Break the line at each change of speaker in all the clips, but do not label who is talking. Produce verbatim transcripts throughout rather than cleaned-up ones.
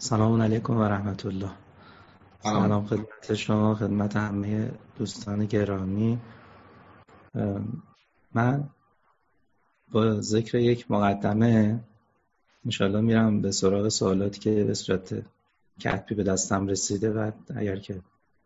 سلام علیکم و رحمت الله.
سلام.
سلام خدمت شما، خدمت همه دوستان گرامی. من با ذکر یک مقدمه انشاءالله میرم به سراغ سوالاتی که به صورت کتبی به دستم رسیده و اگر که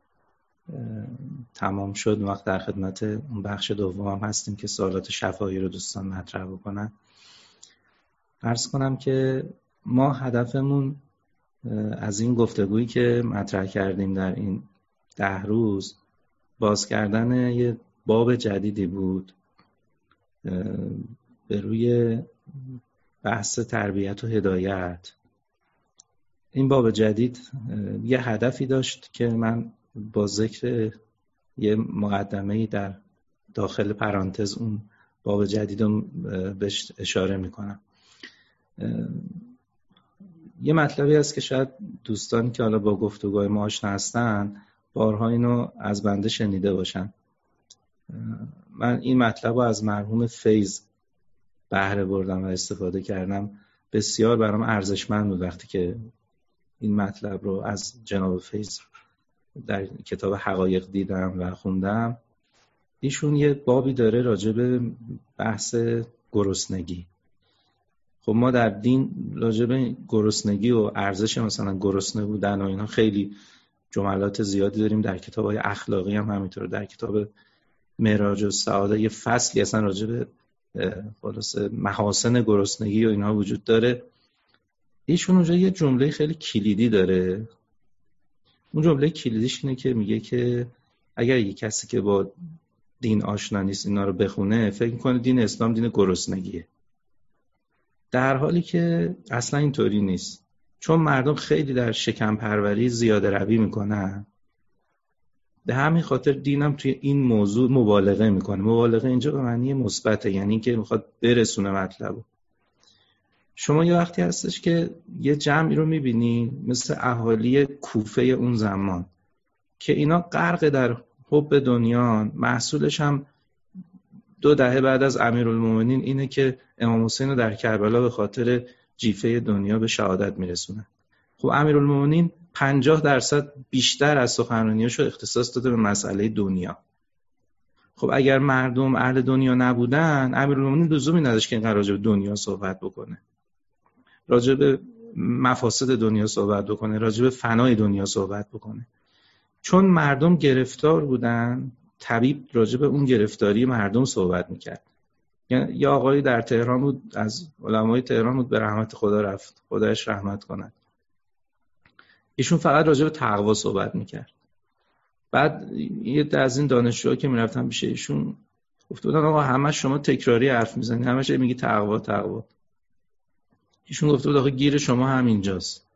تمام شد وقت در خدمت اون بخش دوم هم هستیم که سوالات شفاهی رو دوستان مطرح بکنن. عرض کنم که ما هدفمون از این گفتگویی که مطرح کردیم در این ده روز باز کردن یه باب جدیدی بود به روی بحث تربیت و هدایت. این باب جدید یه هدفی داشت که من با ذکر یه مقدمه‌ای در داخل پرانتز اون باب جدید رو بهش اشاره میکنم. یه مطلبی هست که شاید دوستان که حالا با گفتگوهای ما آشنا هستن بارها اینو از بنده شنیده باشن. من این مطلب رو از مرحوم فیض بهره بردم و استفاده کردم. بسیار برام ارزشمند بود وقتی که این مطلب رو از جناب فیض در کتاب حقایق دیدم و خوندم. ایشون یه بابی داره راجع به بحث گرسنگی. خب ما در دین راجع به گرسنگی و ارزش مثلا گرسنه بودن و اینا خیلی جملات زیادی داریم. در کتاب‌های اخلاقی هم همینطور. در کتاب معراج السعاده یه فصلی اصلا راجع به خلاصه محاسن گرسنگی و اینها وجود داره. ایشون اونجا یه جمله خیلی کلیدی داره. اون جمله کلیدیش اینه که میگه که اگر یه کسی که با دین آشنا نیست اینا رو بخونه فکر می‌کنه دین اسلام دین گرسنگیه، در حالی که اصلا اینطوری نیست. چون مردم خیلی در شکم پروری زیاده روی میکنن، به همین خاطر دینم توی این موضوع مبالغه میکنه. مبالغه اینجا به معنی مثبته، یعنی که میخواد برسونه مطلبو. شما یه وقتی هستش که یه جمعی رو میبینی مثل اهالی کوفه اون زمان که اینا غرق در حب دنیا، محصولش هم دو دهه بعد از امیرالمومنین اینه که امام حسین رو در کربلا به خاطر جیفه دنیا به شهادت میرسونه. خب امیرالمومنین پنجاه درصد بیشتر از سخنرانیاشو اختصاص داده به مسئله دنیا. خب اگر مردم اهل دنیا نبودن امیرالمومنین لزومی نداشت که اینقدر راجع به دنیا صحبت بکنه، راجع به مفاسد دنیا صحبت بکنه، راجع به فنای دنیا صحبت بکنه. چون مردم گرفتار بودن، طبیب راجع به اون گرفتاری مردم صحبت میکرد. یا آقایی در تهران بود، از علمای تهران بود، به رحمت خدا رفت، خدایش رحمت کنه. ایشون فقط راجع به تقوا صحبت میکرد. بعد یه از این دانشجوها که میرفتن پیش ایشون گفت بودن آقا همه شما تکراری حرف میزنید، همش میگی تقوا تقوا. ایشون گفت بود آقا گیر شما همینجاست.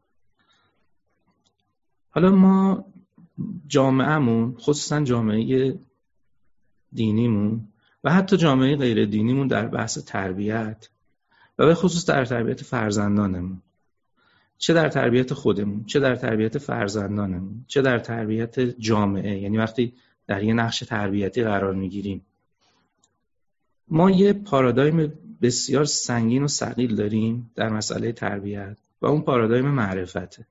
حالا ما جامعهمون، خصوصا جامعه دینیمون و حتی جامعه غیر دینیمون در بحث تربیت و به خصوص در تربیت فرزندانمون، چه در تربیت خودمون، چه در تربیت فرزندانمون، چه در تربیت جامعه، یعنی وقتی در یه نقش تربیتی قرار میگیریم، ما یه پارادایم بسیار سنگین و ثقیل داریم در مسئله تربیت و اون پارادایم معرفته.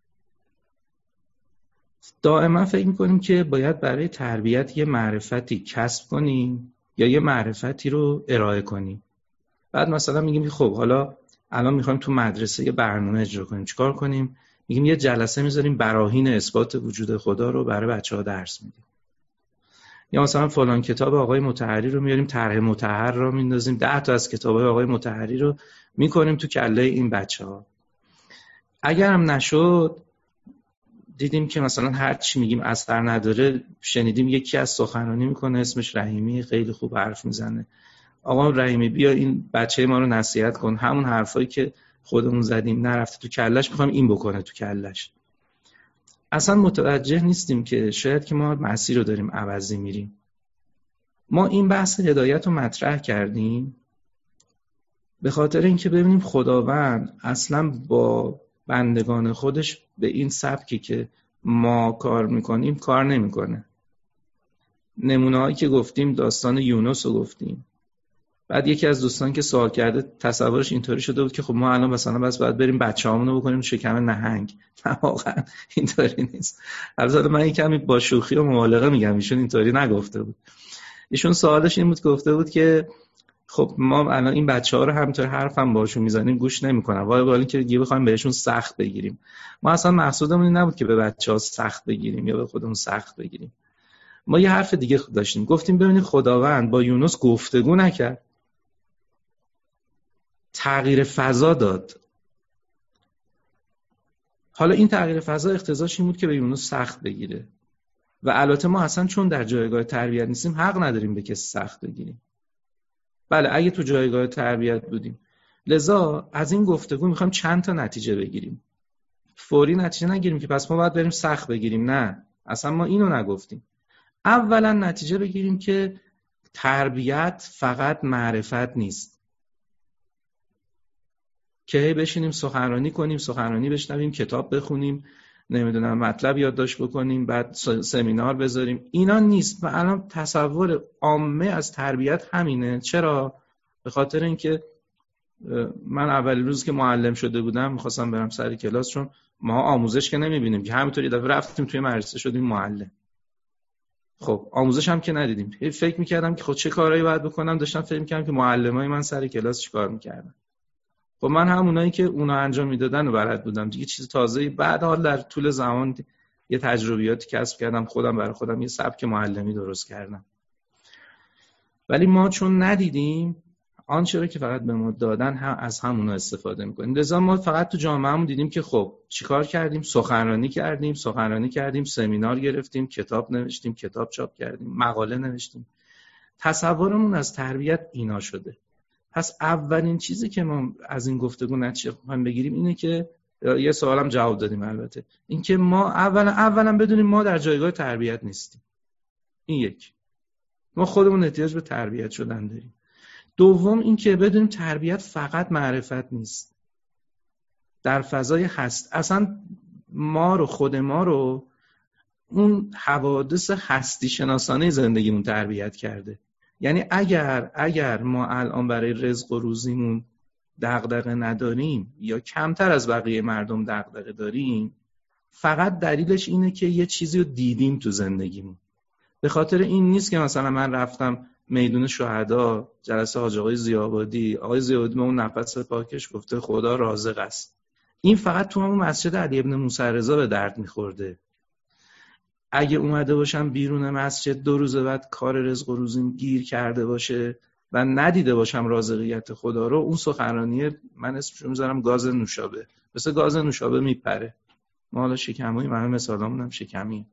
دائما فکر میکنیم که باید برای تربیت یه معرفتی کسب کنیم یا یه معرفتی رو ارائه کنیم. بعد مثلا میگیم خب حالا الان میخوایم تو مدرسه یه برنامه اجرا کنیم، چیکار کنیم؟ میگیم یه جلسه میذاریم براهین اثبات وجود خدا رو برای بچه‌ها درس میدیم. یا مثلا فلان کتاب آقای مطهری رو میاریم، طرح مطهر رو میندازیم، ده تا از کتابای آقای مطهری رو میکنیم تو کله این بچه‌ها. اگر هم نشد، دیدیم که مثلا هر چی میگیم اثر نداره. شنیدیم یکی از سخنرانی میکنه اسمش رحیمی، خیلی خوب حرف میزنه. آقا رحیمی بیا این بچه ما رو نصیحت کن، همون حرفایی که خودمون زدیم نرفته تو کلش، میخوایم این بکنه تو کلش. اصلا متوجه نیستیم که شاید که ما مسیر رو داریم عوضی میریم. ما این بحث هدایت رو مطرح کردیم به خاطر اینکه ببینیم خداوند اصلا با بندگان خودش به این سبکی که ما کار میکنیم کار نمیکنه. نمونه هایی که گفتیم، داستان یونس رو گفتیم. بعد یکی از دوستان که سوال کرده تصورش اینطوری شده بود که خب ما الان مثلا بس باید بریم بچه‌هامونو بکنیم شکم نهنگ. نه واقعا اینطوری نیست. البته من کمی با شوخی و مبالغه میگم، ایشون اینطوری نگفته بود. ایشون سوالش این بود، گفته بود که خب ما الان این بچه‌ها رو همینطور حرفم باشون میزنیم گوش نمی‌کنن، وای ولی که دیگه بخوایم بهشون سخت بگیریم. ما اصلا مقصودمون این نبود که به بچه‌ها سخت بگیریم یا به خودمون سخت بگیریم. ما یه حرف دیگه داشتیم، گفتیم ببینید خداوند با یونس گفتگو نکرد، تغییر فضا داد. حالا این تغییر فضا اقتضاش این بود که به یونس سخت بگیره و البته ما اصلا چون در جایگاه تربیت نیستیم حق نداریم به کسی سخت بگیریم. بله اگه تو جایگاه تربیت بودیم. لذا از این گفتگو میخوایم چند تا نتیجه بگیریم. فوری نتیجه نگیریم که پس ما باید بریم سخت بگیریم، نه اصلا ما اینو نگفتیم. اولا نتیجه بگیریم که تربیت فقط معرفت نیست که هی بشینیم سخنرانی کنیم، سخنرانی بشنویم، کتاب بخونیم، نمیدونم مطلب یادداشت بکنیم، بعد سمینار بذاریم. اینا نیست. و الان تصور عامه از تربیت همینه. چرا؟ به خاطر اینکه من اول روز که معلم شده بودم میخواستم برم سر کلاس، چون ما آموزش که نمیبینیم که همینطور یه دفعه رفتیم توی مدرسه شدیم معلم. خب آموزش هم که ندیدیم. فکر میکردم که خب چه کارهایی باید بکنم، داشتم فکر میکردم که معلمای من سر کلاس چیکار میکردن. خب من همونایی که اونا انجام میدادن و بلد بودم دیگه، چیز تازه‌ای. بعد حال در طول زمان یه تجربیاتی کسب کردم، خودم برای خودم یه سبک معلمی درست کردم. ولی ما چون ندیدیم آنچه رو که فقط به ما دادن هم از همونا استفاده میکنیم. لذا ما فقط تو جامعهمون دیدیم که خب چیکار کردیم؟ سخنرانی کردیم، سخنرانی کردیم، سمینار گرفتیم، کتاب نوشتیم، کتاب چاپ کردیم، مقاله نوشتیم. تصورمون از تربیت اینا شده. پس اولین چیزی که ما از این گفتگو نتیجه خواهیم بگیریم اینه که یه سوالم جواب دادیم البته، این که ما اولا اولا بدونیم ما در جایگاه تربیت نیستیم. این یک. ما خودمون احتیاج به تربیت شدن داریم. دوم این که بدونیم تربیت فقط معرفت نیست. در فضای هست اصلا ما رو خود ما رو اون حوادث هستی شناسانه زندگیمون تربیت کرده. یعنی اگر اگر ما الان برای رزق و روزیمون دغدغه نداریم یا کمتر از بقیه مردم دغدغه داریم، فقط دلیلش اینه که یه چیزی رو دیدیم تو زندگیمون. به خاطر این نیست که مثلا من رفتم میدون شهدا، جلسه حاج آقای ضیاءآبادی، آقای ضیاءآبادی به اون نفس پاکش گفته خدا رازق است. این فقط تو همون مسجد علی ابن موسی رضا به درد میخورده. اگه اومده باشم بیرون مسجد دو روز بعد کار رزق و روزیم گیر کرده باشه و ندیده باشم رازقیت خدا رو، اون سخنرانی من اسمشو میذارم گاز نوشابه، مثل گاز نوشابه میپره. ما حالا شکموی من مثالامون هم شکمی.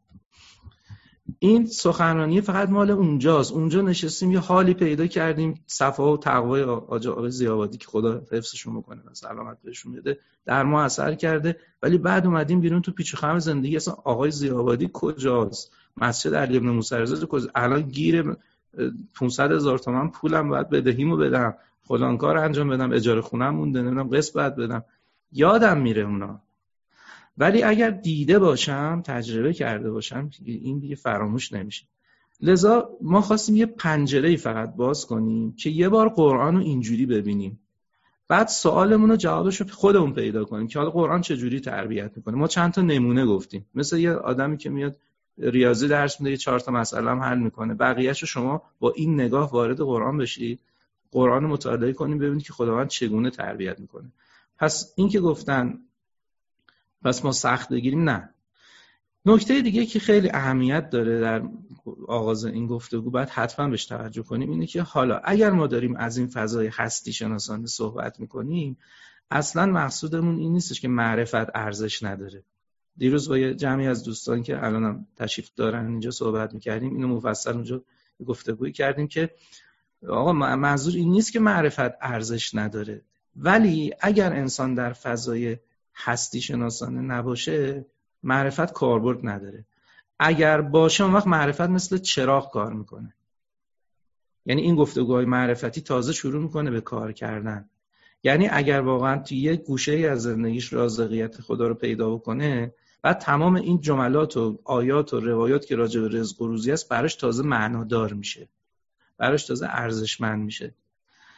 این سخنرانی فقط مال اونجاست. اونجا نشستیم یه حالی پیدا کردیم، صفا و تقوای آقای ضیاءآبادی که خدا حفظشون بکنه و سلامت بهشون بده در ما اثر کرده. ولی بعد اومدیم بیرون تو پیچ و خم زندگی، اصلا آقای ضیاءآبادی کجاست؟ مسجد علی ابن موسی رضا کجاست؟ الان گیر پانصد هزار تومان پولم باید بدهیمو بدم، فلان کار انجام بدم، اجاره خونم مونده، نمیدونم قسط باید بدم. یادم میره اونا. ولی اگر دیده باشم، تجربه کرده باشم، این دیگه فراموش نمیشه. لذا ما خواستیم یه پنجره‌ای فقط باز کنیم که یه بار قرآن رو اینجوری ببینیم، بعد سوالمون رو جوابش رو خودمون پیدا کنیم که حالا قرآن چجوری تربیت میکنه. ما چند تا نمونه گفتیم، مثل یه آدمی که میاد ریاضی درس میده، یه چهار تا مسئله هم حل میکنه، بقیه‌اشو شما با این نگاه وارد قرآن بشید، قرآن رو مطالعه کنیم ببینید که خداوند چگونه تربیت میکنه. پس این که گفتن پس ما سخت بگیریم، نه. نکته دیگه که خیلی اهمیت داره در آغاز این گفتگو باید حتما بهش توجه کنیم اینه که حالا اگر ما داریم از این فضای هستی شناسانه صحبت میکنیم، اصلا مقصودمون این نیستش که معرفت ارزش نداره. دیروز با یه جمعی از دوستان که الانم تشریف دارن اینجا صحبت میکردیم، اینو مفصل اونجا گفتگوی کردیم که آقا منظور این نیست که معرفت ارزش نداره، ولی اگر انسان در فضای هستی شناسانه نباشه معرفت کاربرد نداره. اگر باشه اون وقت معرفت مثل چراغ کار میکنه. یعنی این گفتگوهای معرفتی تازه شروع میکنه به کار کردن. یعنی اگر واقعا توی یک گوشه‌ای از زندگیش رازقیت خدا رو پیدا بکنه، بعد تمام این جملات و آیات و روایات که راجع به رزق و روزی است براش تازه معنادار میشه، براش تازه ارزشمند میشه.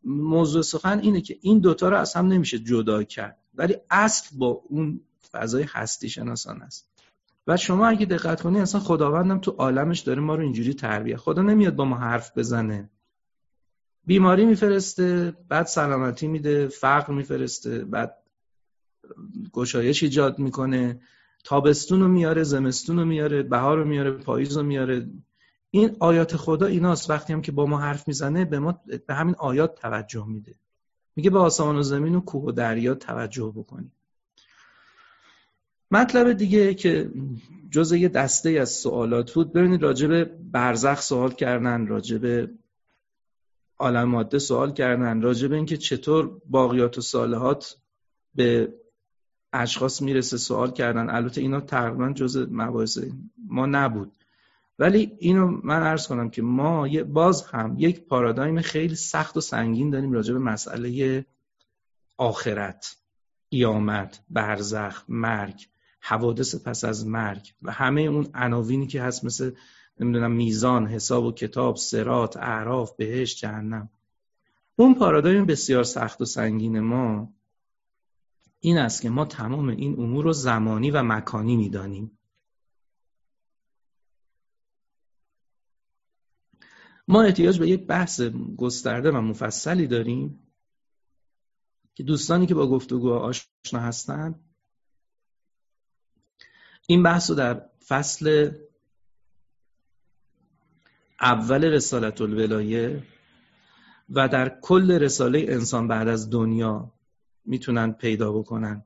موضوع سخن اینه که این دوتا رو اصلا نمیشه جدا کرد، ولی اصل با اون فضای هستی شناسان است. و شما اگه دقت کنی اصلا خداوندم تو عالمش داره ما رو اینجوری تربیت. خدا نمیاد با ما حرف بزنه، بیماری میفرسته، بعد سلامتی میده، فقر میفرسته، بعد گشایش ایجاد میکنه، تابستون رو میاره، زمستون رو میاره، بهار رو میاره، پاییز رو میاره. این آیات خدا ایناست. وقتی هم که با ما حرف میزنه به ما به همین آیات توجه میده، میگه به آسمان و زمین و کوه و دریا توجه بکنی. مطلب دیگه که جزء یه دسته از سوالات بود، ببینید راجع به برزخ سوال کردن، راجع به عالم ماده سوال کردن، راجع به اینکه چطور باقیات و صالحات به اشخاص میرسه سوال کردن. البته اینا تقریبا جزء مباحث ما نبود، ولی اینو من عرض کنم که ما باز هم یک پارادایم خیلی سخت و سنگین داریم راجع به مسئله آخرت، قیامت، برزخ، مرگ، حوادث پس از مرگ و همه اون عناوینی که هست، مثل نمیدونم میزان، حساب و کتاب، صراط، اعراف، بهشت، جهنم. اون پارادایم بسیار سخت و سنگین ما این است که ما تمام این امور رو زمانی و مکانی میدانیم. ما احتیاج به یک بحث گسترده و مفصلی داریم که دوستانی که با گفتگو آشنا هستن این بحث رو در فصل اول رسالت الولایه و در کل رساله انسان بعد از دنیا میتونن پیدا بکنن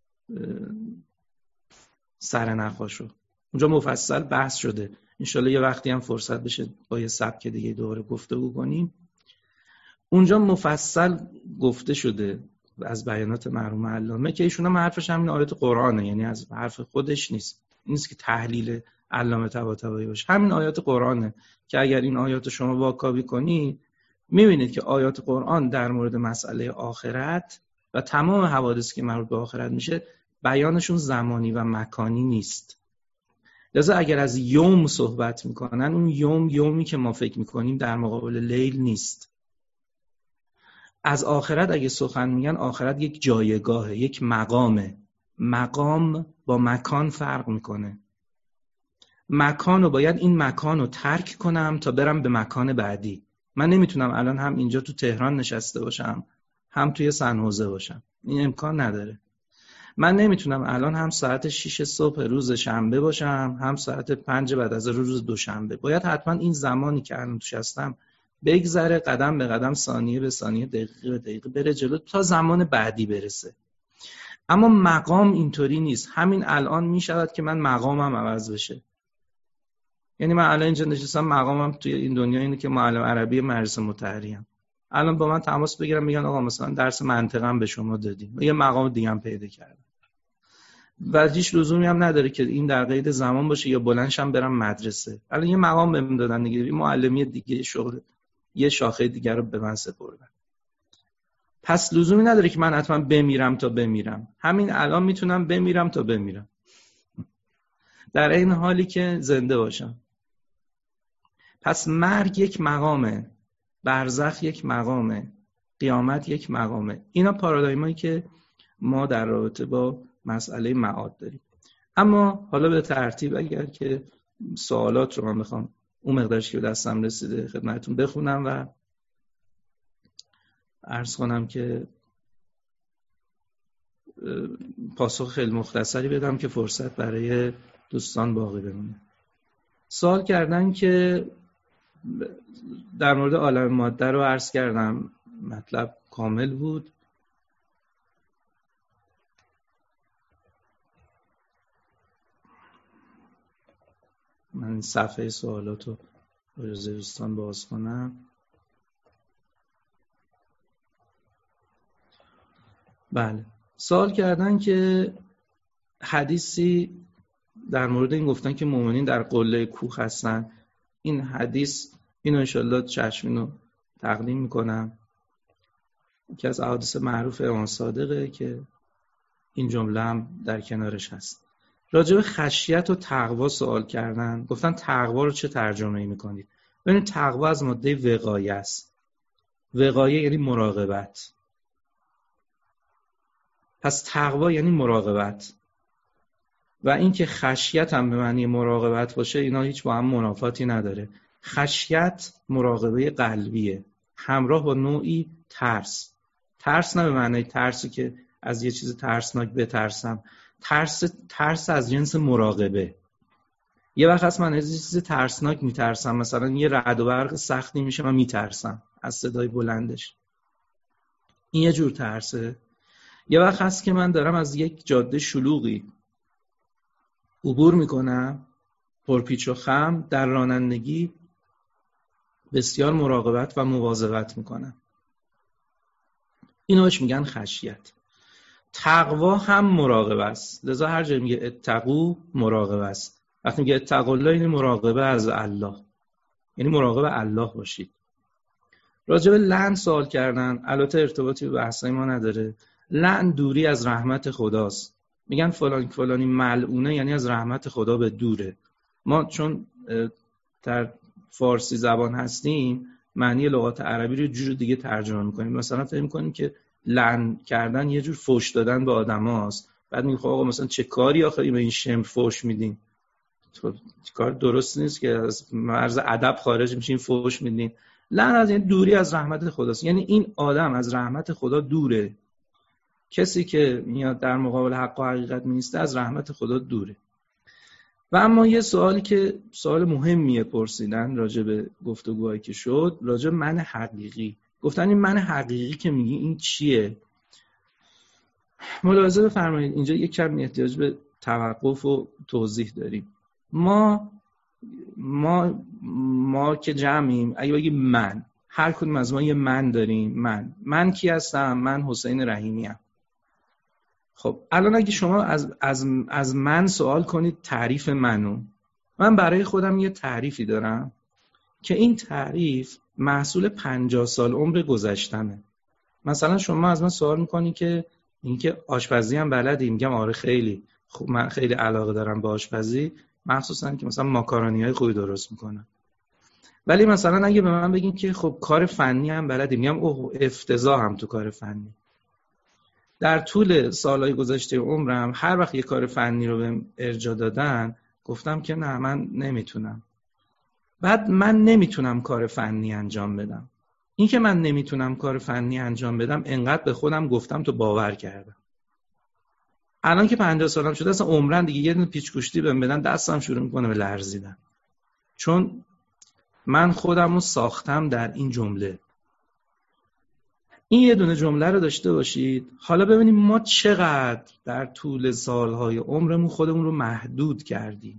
سرنخاشو. اونجا مفصل بحث شده. انشالله یه وقتی هم فرصت بشه با یه سبک دیگه دوباره گفتگو کنیم. اونجا مفصل گفته شده از بیانات مرحوم علامه که ایشون هم حرفش همین آیات قرآنه، یعنی از حرف خودش نیست، نیست که تحلیل علامه طباطبایی باشه، همین آیات قرآنه که اگر این آیات شما واکاوی کنید میبینید که آیات قرآن در مورد مسئله آخرت و تمام حوادثی که مربوط به آخرت میشه بیانشون زمانی و مکانی نیست. لذا اگر از یوم صحبت میکنن، اون یوم یومی که ما فکر میکنیم در مقابل لیل نیست. از آخرت اگه سخن میگن، آخرت یک جایگاهه، یک مقامه. مقام با مکان فرق میکنه. مکان رو باید این مکان رو ترک کنم تا برم به مکان بعدی. من نمیتونم الان هم اینجا تو تهران نشسته باشم هم توی سن‌حوزه باشم، این امکان نداره. من نمیتونم الان هم ساعت شش صبح روز شنبه باشم هم ساعت پنج بعد از روز دوشنبه. باید حتما این زمانی که الان توش هستم بگذره، قدم به قدم، ثانیه به ثانیه، دقیقه به دقیقه بره جلو تا زمان بعدی برسه. اما مقام اینطوری نیست. همین الان میشود که من مقامم عوض بشه. یعنی من الان اینجا نشستم، مقامم توی این دنیا اینه که معلم عربی مدرسه مطهریم. الان با من تماس بگیرم میگن آقا مثلا درس منطقم به شما دادیم، یه مقام دیگه هم پیدا کردم و هیچ لزومی هم نداره که این در قید زمان باشه یا بلندشم برم مدرسه. الان یه مقام بهم دادن دیگه، یه معلمی دیگه، شغل یه شاخه دیگه رو به من سپردن. پس لزومی نداره که من حتما بمیرم تا بمیرم. همین الان میتونم بمیرم تا بمیرم در این حالی که زنده باشم. پس مرگ یک مقامه، برزخ یک مقامه، قیامت یک مقامه. اینا پارادایمایی که ما در رابطه با مسئله معاد داریم. اما حالا به ترتیب اگر که سوالات رو من بخوام اون مقدارش که دستم رسیده خدمتتون بخونم و عرض کنم که پاسخ خیلی مختصری بدم که فرصت برای دوستان باقی بمونه. سوال کردن که در مورد عالم ماده رو عرض کردم، مطلب کامل بود. من صفحه سوالات رو برای دوستان باز کنم. بله، سوال کردن که حدیثی در مورد این گفتن که مؤمنین در قله کوه هستن. این حدیث اینو انشالله چشمینو تقدیم میکنم، که از احادیث معروف امام صادقه که این جمله هم در کنارش هست. راجع به خشیت و تقوا سوال کردن، گفتن تقوا رو چه ترجمه‌ای میکنید؟ ببینید تقوا از ماده وقایه است. وقایه یعنی مراقبت. پس تقوا یعنی مراقبت. و اینکه خشیت هم به معنی مراقبت باشه، اینا هیچ با هم منافاتی نداره. خشیت مراقبه قلبیه، همراه با نوعی ترس. ترس نه به معنی ترسی که از یه چیز ترسناک بترسم، ترس ترس از جنس مراقبه. یه وقت هست من از یه چیز ترسناک میترسم، مثلا یه رعد و برق سختی میشه من میترسم از صدای بلندش، این یه جور ترسه. یه وقت هست که من دارم از یک جاده شلوغی عبور میکنم، پرپیچ و خم، در رانندگی بسیار مراقبت و مواظبت میکنم، اینو بهش میگن خشیت. تقوا هم مراقبه است، لذا هر جایی میگه اتقوا مراقبه است. وقتی میگه اتقوا الله یعنی مراقبه از الله، یعنی مراقبه الله باشید. راجع به لعن سوال کردن، البته ارتباطی به بحثای ما نداره. لعن دوری از رحمت خداست. میگن فلان فلانی ملعونه یعنی از رحمت خدا به دوره. ما چون در فارسی زبان هستیم معنی لغات عربی رو جور دیگه ترجمه میکنیم. مثلا فکر میکنیم که لعن کردن یه جور فحش دادن به آدماست، بعد میگیم خب آقا مثلا چه کاری آخه به این شم فحش میدین، تو کار درست نیست که از مرز ادب خارج میشین فحش میدین. لعن از این دوری از رحمت خداست، یعنی این آدم از رحمت خدا دوره. کسی که میاد در مقابل حق و حقیقت میسته از رحمت خدا دوره. و اما یه سوالی که سوال مهمیه پرسیدن راجع به گفتگوهایی که شد، راجع به من حقیقی. گفتن این من حقیقی که میگی این چیه؟ ملاحظه بفرمایید اینجا یک کم احتیاج به توقف و توضیح داریم. ما ما ما که جمعیم، اگه بگیم من، هر کدوم از ما یه من داریم. من من کی هستم؟ من حسین رحیمی ام. خب الان اگه شما از از از من سوال کنید تعریف منو، من برای خودم یه تعریفی دارم که این تعریف محصول پنجاه سال عمر گذشتمه. مثلا شما از من سوال میکنی که اینکه آشپزی هم بلدی؟ میگم آره خیلی خوب، من خیلی علاقه دارم به آشپزی، مخصوصا که مثلا ماکارونی‌های خوبی درست میکنم. ولی مثلا اگه به من بگین که خب کار فنی هم بلدی، میگم اوه افتضاح هم تو کار فنی. در طول سالهای گذشته عمرم هر وقت یه کار فنی رو بهم ارجاع دادن گفتم که نه من نمیتونم. بعد من نمیتونم کار فنی انجام بدم. این که من نمیتونم کار فنی انجام بدم انقدر به خودم گفتم تو باور کردم. الان که پنجاه سالم شده اصلا عمرن دیگه یه دونه پیچ گوشتی بهم بدن دستم شروع میکنه به لرزیدن، چون من خودم رو ساختم در این جمله. این یه دونه جمله رو داشته باشید. حالا ببینیم ما چقدر در طول سالهای عمرمون خودمون رو محدود کردیم.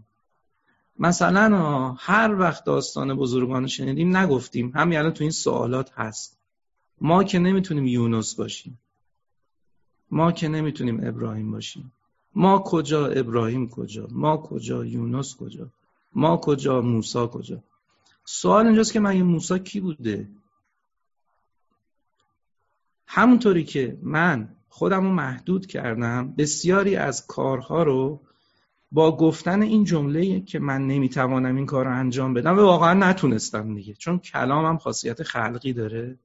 مثلا هر وقت داستان بزرگان شنیدیم نگفتیم، همین الان تو این سوالات هست، ما که نمیتونیم یونس باشیم، ما که نمیتونیم ابراهیم باشیم، ما کجا ابراهیم کجا، ما کجا یونس کجا، ما کجا موسی کجا. سوال اینجاست که من موسی کی بوده؟ همونطوری که من خودم رو محدود کردم، بسیاری از کارها رو با گفتن این جمله که من نمیتوانم این کار رو انجام بدم و واقعا نتونستم دیگه، چون کلامم خاصیت خلقی داره،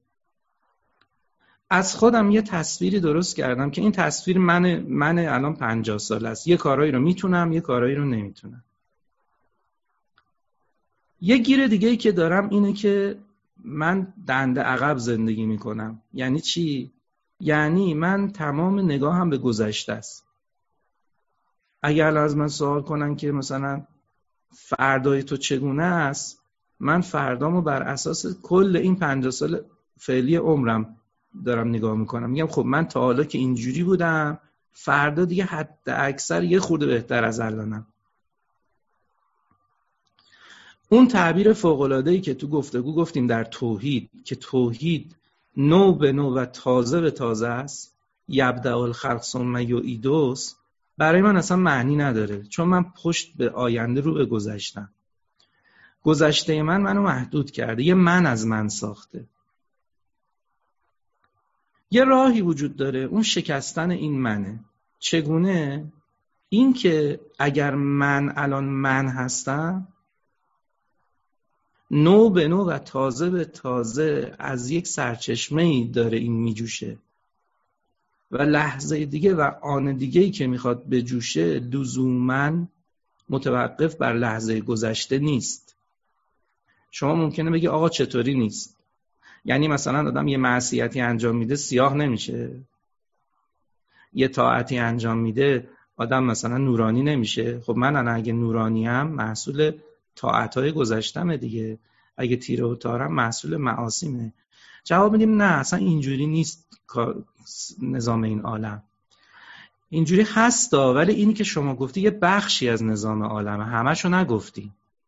از خودم یه تصویری درست کردم که این تصویر من من الان پنجاه سال است. یه کارایی رو میتونم، یه کارایی رو نمیتونم. یه گیر دیگه‌ای که دارم اینه که من دنده عقب زندگی میکنم. یعنی چی؟ یعنی من تمام نگاهم به گذشته است. اگر از من سوال کنن که مثلا فردای تو چگونه است، من فردامو بر اساس کل این پنجاه سال فعلی عمرم دارم نگاه میکنم. میگم خب من تا حالا که اینجوری بودم، فردا دیگه حد اکثر یه خورده بهتر از الانم. اون تعبیر فوق‌العاده‌ای که تو گفتگو گفتیم در توحید، که توحید نو به نو و تازه به تازه است، یبدأ الخلق ثم یعیده، برای من اصلا معنی نداره، چون من پشت به آینده رو به گذشتم. گذشته من منو محدود کرده، یه من از من ساخته. یه راهی وجود داره، اون شکستن این منه. چگونه؟ این که اگر من الان من هستم، نو به نو و تازه به تازه از یک سرچشمه‌ای داره این میجوشه و لحظه دیگه و آن دیگه‌ای که میخواد بجوشه لزوماً متوقف بر لحظه گذشته نیست. شما ممکنه بگی آقا چطوری نیست؟ یعنی مثلا آدم یه معصیتی انجام میده سیاه نمیشه؟ یه طاعتی انجام میده آدم مثلا نورانی نمیشه؟ خب من انا اگه نورانیم محصول طاعتهای گذشتمه دیگه، اگه تیره و تارم محصول معاصیمه. جواب میدیم نه، اصلا اینجوری نیست نظام این عالم. اینجوری هستا، ولی اینی که شما گفتی یه بخشی از نظام عالمه، همشو نگفتی.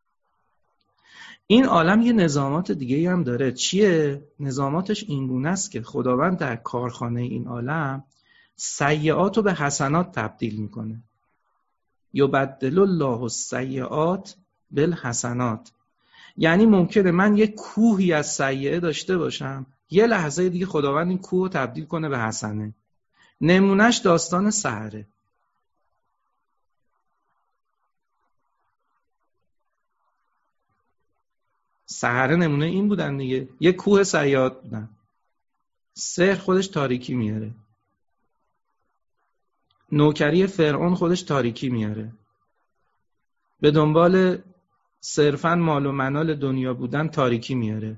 این عالم یه نظامات دیگه هم داره. چیه؟ نظاماتش اینگونه است که خداوند در کارخانه این عالم سیئات رو به حسنات تبدیل میکنه. یبدل الله السیئات بالحسنات. یعنی ممکنه من یه کوهی از سیئه داشته باشم، یه لحظه دیگه خداوند این کوه رو تبدیل کنه به حسنه. نمونهش داستان سحره. سحره نمونه این بودن دیگه، یه کوه سیئات بودن. سحر خودش تاریکی میاره، نوکری فرعون خودش تاریکی میاره، به دنبال صرفاً مال و منال دنیا بودن تاریکی میاره.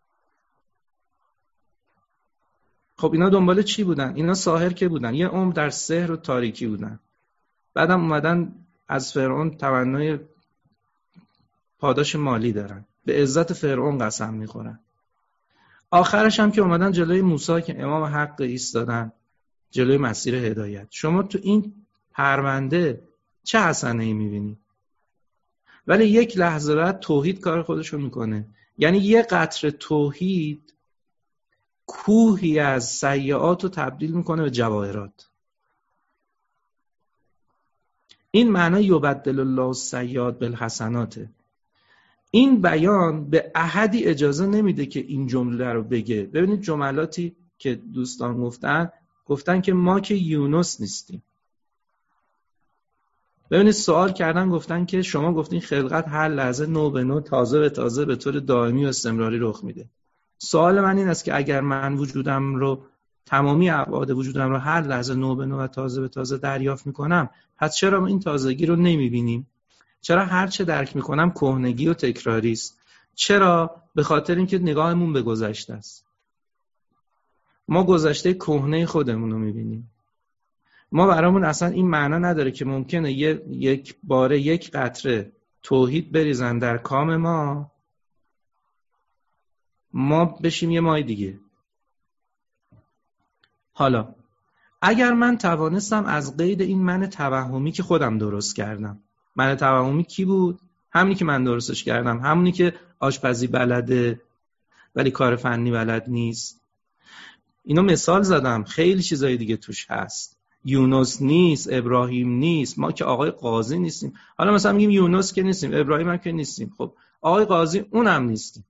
خب اینا دنبال چی بودن؟ اینا ساحر که بودن، یه عمر در سحر و تاریکی بودن، بعدم اومدن از فرعون تمنای پاداش مالی دارن، به عزت فرعون قسم میخورن. آخرش هم که اومدن جلوی موسی که امام حق ایستادن، جلوی مسیر هدایت. شما تو این پرونده چه حسنه‌ای میبینی؟ ولی یک لحظه بعد توحید کار خودشو میکنه. یعنی یه قطره توحید کوهی از سیئات رو تبدیل میکنه به جواهرات. این معنی یبدل الله السیئات بالحسناته. این بیان به احدی اجازه نمیده که این جمله رو بگه. ببینید جملاتی که دوستان گفتن، گفتن که ما که یونس نیستیم. ببینید سوال کردن، گفتن که شما گفتین خلقت هر لحظه نو به نو، تازه به تازه، به طور دائمی و استمراری رخ میده. سوال من این است که اگر من وجودم رو، تمامی ابعاد وجودم رو هر لحظه نو به نو و تازه به تازه دریافت میکنم، پس چرا ما این تازگی رو نمیبینیم؟ چرا هر چه درک میکنم کهنگی و تکراری است؟ چرا؟ به خاطر اینکه نگاهمون به گذشته است. ما گذشته کهنه خودمون رو میبینیم. ما برامون اصلا این معنا نداره که ممکنه یه، یک باره یک قطره توحید بریزن در کام ما، ما بشیم یه مای دیگه. حالا اگر من توانستم از قید این من توهمی که خودم درست کردم، من توهمی کی بود؟ همونی که من درستش کردم، همونی که آشپزی بلده ولی کار فنی بلد نیست. اینو مثال زدم، خیلی چیزای دیگه توش هست. یونس نیست، ابراهیم نیست، ما که آقای قاضی نیستیم. حالا مثلا میگیم یونس که نیستیم، ابراهیم هم که نیستیم، خب آقای قاضی اونم نیستیم.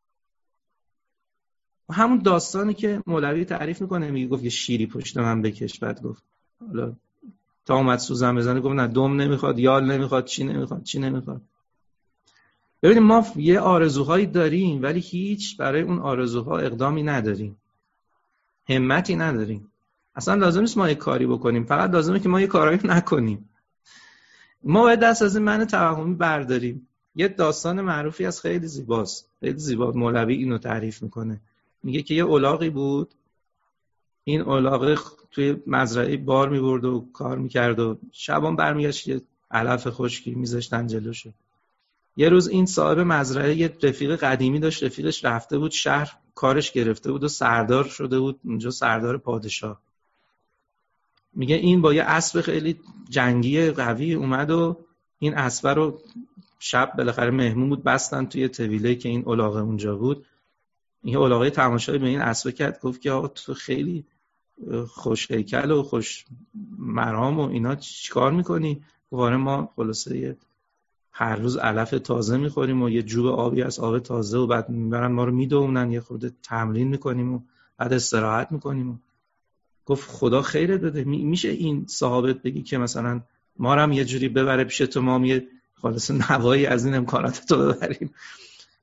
همون داستانی که مولوی تعریف میکنه، میگه گفت یه شیری پشت من بکش، بعد گفت حالا تا اومد سوزن بزنه، گفت نه دم نمیخواد، یال نمیخواد، چی نمیخواد، چی نمیخواد. ببینیم ما یه آرزوهایی داریم ولی هیچ برای اون آرزوها اقدامی نداریم، همتی نداریم. اصلا لازم نیست ما یه کاری بکنیم، فقط لازمه که ما یه کارایی نکنیم. ما باید دست از این من توهمی برداریم. یه داستان معروفی از خیلی زیباست، خیلی زیبا، مولوی اینو تعریف میکنه. میگه که یه الاغی بود، این الاغ توی مزرعه بار میبرد و کار میکرد و شبان برمیگشت یه علف خشکی میذاشتن جلوشو. یه روز این صاحب مزرعه یه رفیق قدیمی داشت، رفیقش رفته بود شهر، کارش گرفته بود و سردار شده بود اونجا، سردار پادشاه. میگه این با یه اسب خیلی جنگی قوی اومد و این اسب رو شب بالاخره مهمون بود، بستن توی طویله که این الاغ اونجا بود. این الاغه تماشایی به این اسب کرد، گفت که آقا تو خیلی خوش هیکل و خوش مرام و اینا چیکار میکنی؟ واره ما خلاصه هر روز علف تازه میخوریم و یه جوب آبی از آب تازه و بعد میبرن ما رو میدونن، یه خورده تمرین میکنیم و بعد استراحت میکنیم. و گفت خدا خیرت بده، میشه این صحابت بگی که مثلا ما رو هم یه جوری ببره پیش تو، ما هم یه خلاصه نوایی از این امکانات تو ببریم.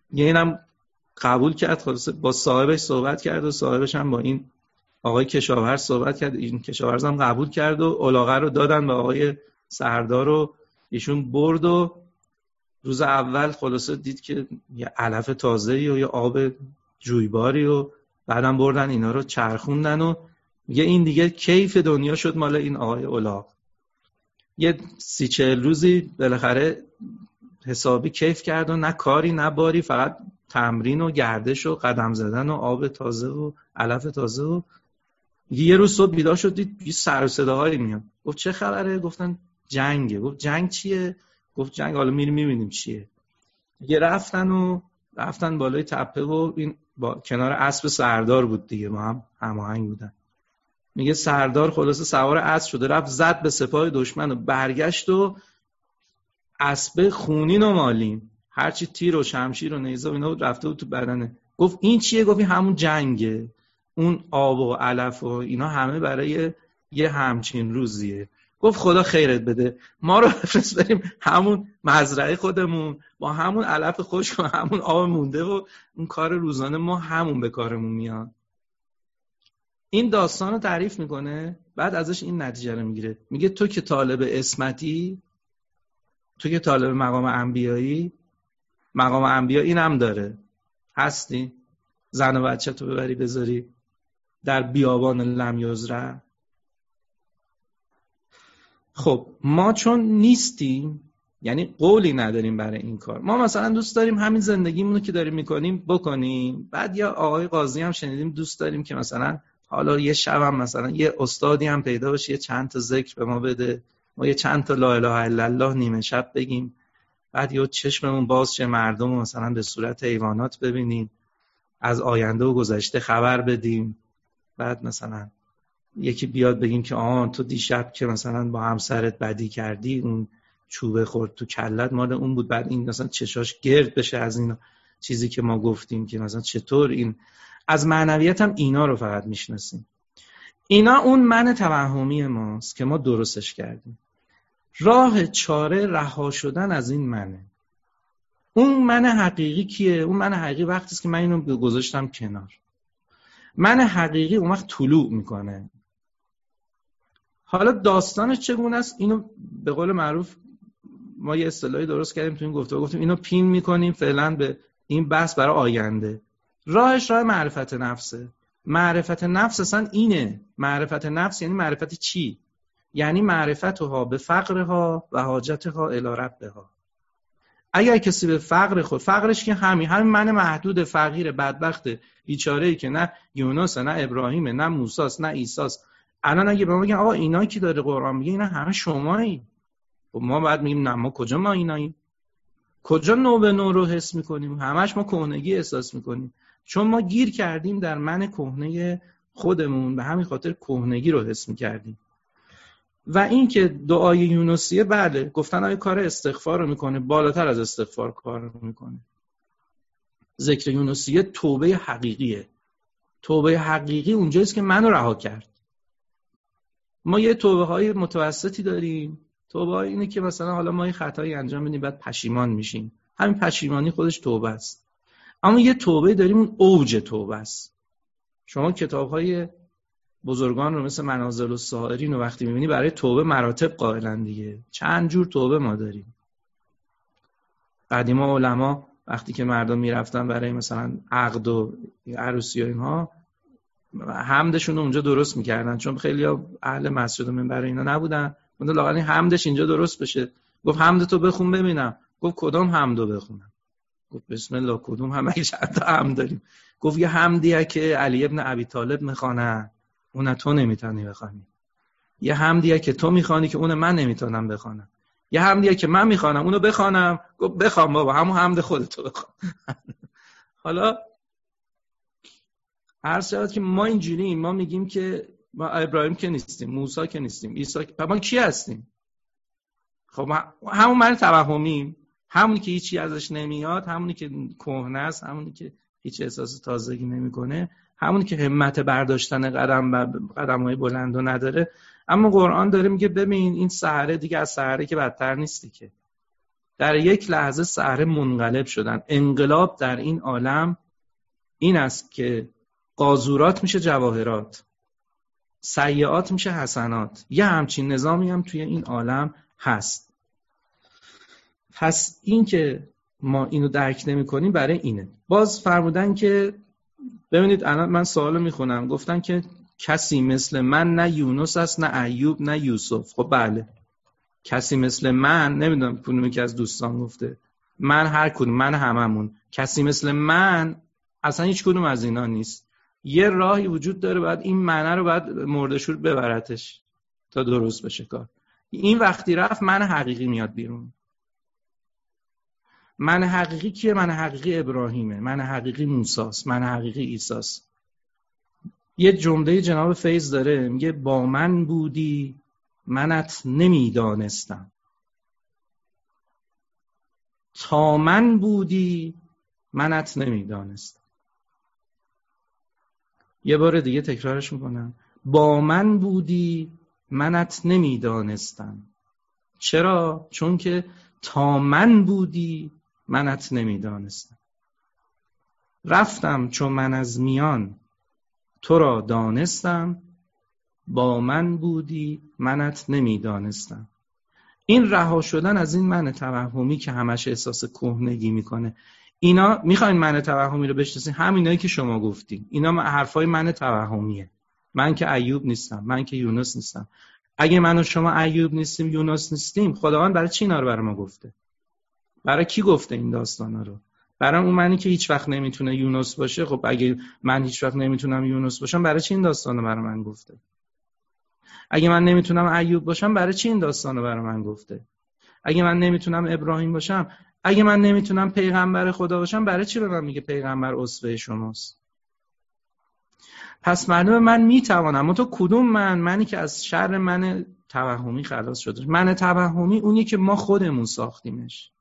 یه اینم قبول کرد، خلاص با صاحبش صحبت کرد و صاحبش هم با این آقای کشاورز صحبت کرد، این کشاورز هم قبول کرد و علاقه رو دادن به آقای سردار و ایشون برد و روز اول خلاصه دید که یه علف تازه‌ای و یه آب جویباری و بعدم بردن اینا رو چرخوندن و میگه این دیگه کیف دنیا شد مال این آقای الاغ. یه سی چهل روزی بالاخره حسابی کیف کرد و نه کاری نه باری، فقط تمرین و گردش و قدم زدن و آب تازه و علف تازه. و یه روز صبح بیدار شد دید یه سر و صداهایی میاد. گفت چه خبره؟ گفتن جنگه. گفت جنگ چیه؟ گفت جنگ حالا میریم میبینیم چیه. یه رفتن و رفتن بالای تپه و این با کنار اسب سردار بود دیگه، ما هم هماهنگ بودن. میگه سردار خلاصه سوار اسب شده رفت زد به سپاه دشمن و برگشت و اسب خونین و مالین، هرچی تیر و شمشیر و نیزه و اینا رفته بود تو بدنه. گفت این چیه؟ گفت این همون جنگه، اون آب و علف و اینا همه برای یه همچین روزیه. گفت خدا خیرت بده، ما رو بفرست بریم همون مزرعه خودمون با همون علف خشک و همون آب مونده و اون کار روزانه ما همون به کارمون میاد. این داستان رو تعریف میکنه، بعد ازش این نتیجه رو میگیره. میگه تو که طالب اسمتی، تو که طالب مقام انبیایی، مقام انبیا این هم داره، هستی زن و بچه تو ببری بذاری در بیابان لم یزرع. خب ما چون نیستیم، یعنی قولی نداریم برای این کار. ما مثلا دوست داریم همین زندگیمونو که داریم میکنیم بکنیم. بعد یا آقای قاضی هم شنیدیم دوست داریم که مثلا حالا یه شب هم مثلا یه استادی هم پیدا بشه، یه چند تا ذکر به ما بده، ما یه چند تا لا اله الا الله نیمه شب بگیم، بعد یه چشممون باز شه مردم مثلا به صورت حیوانات ببینیم، از آینده و گذشته خبر بدیم. بعد مثلا یکی بیاد بگیم که آه تو دیشب که مثلا با همسرت بدی کردی، اون چوبه خورد تو کلت مال اون بود. بعد این مثلا چشاش گرد بشه از این چیزی که ما گفتیم که مثلا چطور این از معنویت هم اینا رو فقط میشناسیم. اینا اون من توهمی ماست که ما درستش کردیم. راه چاره رها شدن از این منه. اون من حقیقی کیه؟ اون من حقیقی وقتی است که من اینو گذاشتم کنار. من حقیقی اون وقت طلوع میکنه. حالا داستانش چگونه است؟ اینو به قول معروف ما یه اصطلاحی درست کردیم تو این گفتگو، گفتیم اینو پین میکنیم فعلا به این بحث برای آینده. راهش راه معرفت نفسه. معرفت نفس اصلا اینه. معرفت نفس یعنی معرفت چی؟ یعنی معرفتها به فقرها و حاجتها الی ربها. اگر کسی به فقر خود، فقرش که همین همین من محدود فقیر بدبخت بیچاره‌ای که نه یونس نه ابراهیم نه موسی نه عیسی. الان اگه به ما بگن آقا اینا کی داره قرآن میگه اینا همه شمایی، خب ما بعد میگیم نه ما کجا ما ایناییم؟ کجا نو به نو رو حس میکنیم؟ همش ما کهنگی احساس میکنیم، چون ما گیر کردیم در من کهنه خودمون، به همین خاطر کهنگی رو حس میکردیم. و این که دعای یونسیه، بله گفتن آیا کار استغفار رو میکنه، بالاتر از استغفار کار رو میکنه. ذکر یونسیه توبه حقیقیه. توبه حقیقی اونجاییست که منو رها کرد. ما یه توبه های متوسطی داریم. توبه های اینه که مثلا حالا ما یه خطایی انجام بدیم بعد پشیمان میشیم، همین پشیمانی خودش توبه است. اما یه توبه داریم اون اوج توبه است. شما کتاب های بزرگان رو مثل منازل السائرین رو وقتی میبینی برای توبه مراتب قائلن دیگه. چند جور توبه ما داریم. قدیما علما وقتی که مردم میرفتن برای مثلا عقد و عروسی و اینها، حمدشون رو اونجا درست میکردن، چون خیلی ها اهل مسجد و منبر اینا نبودن. گفتن لااقل حمدش اینجا درست بشه. گفت حمدتو بخون ببینم. گفت کدام حمدو بخونم؟ گفت بسم الله. کدوم هم؟ اگه چند تا حمد داریم. گفت یه حمدیه که علی ابن ابی طالب میخوانه، اون تو نمیتونی بخوانی. یه حمدیه که تو میخوانی که اون من نمیتونم بخوانم. یه حمدیه که من میخوانم اونو بخوانم. گفت بخوام بابا، همون حمد خودتو بخوان. حالا هر شود که ما اینجوری ما میگیم که ما ابراهیم که نیستیم، موسی که نیستیم، عیسی که، ما کی هستیم؟ خب همون من توهمیم، همونی که هیچی ازش نمیاد، همونی که کهنه است، همونی که هیچ احساس تازگی نمیکنه، همونی که همت برداشتن قدم قدم‌های بلندو نداره. اما قرآن داره میگه ببین این سحره دیگه از سحره که بدتر نیستی که. در یک لحظه سحره منقلب شدن. انقلاب در این عالم این است که قاذورات میشه جواهرات، سیئات میشه حسنات. یه همچین نظامی هم توی این عالم هست. پس این که ما اینو درک نمی کنیم برای اینه. باز فرمودن که ببینید الان من سوالو میخونم، گفتن که کسی مثل من نه یونس است، نه ایوب، نه یوسف. خب بله، کسی مثل من، نمیدونم کدومی که از دوستان گفته، من هر کدوم، من هممون، کسی مثل من اصلا هیچ کدوم از اینا نیست. یه راهی وجود داره، باید این معنی رو باید مردشور ببرتش تا درست بشه کار. این وقتی رفت من حقیقی میاد بیرون. من حقیقی کیه؟ من حقیقی ابراهیمه، من حقیقی موسیٰ، من حقیقی عیسی. یه جمله جناب فیض داره میگه با من بودی منت نمیدانستم، تا من بودی منت نمیدانستم. یه بار دیگه تکرارش میکنم، با من بودی منت نمیدانستم. چرا؟ چون که تا من بودی منت نمیدانستم. رفتم چون من از میان تو را دانستم، با من بودی منت نمیدانستم. این رها شدن از این من توهمی که همش احساس کهنگی میکنه. اینا میخواین من توهمی رو بشناسین، همینایی که شما گفتین، اینا حرفای من توهمیه. من که ایوب نیستم، من که یونس نیستم. اگه من و شما ایوب نیستیم، یونس نیستیم، خداوند برای چی اینا رو برای ما گفته؟ برای کی گفته این داستانا رو؟ برای اون منی که هیچ وقت نمیتونه یونس باشه. خب اگه من هیچ وقت نمیتونم یونس باشم، برای چی این داستانو برای من گفته؟ اگه من نمیتونم ایوب باشم، برای چی این داستانو برای من گفته؟ اگه من نمیتونم ابراهیم باشم، اگه من نمیتونم پیغمبر خدا باشم، برای چی به من میگه پیغمبر اسوه شماست؟ پس معلومه من میتوانم. اما تو کدوم من؟ منی که از شر من توهمی خلاص شده. من توهمی اونی که ما خودمون ساختیمش،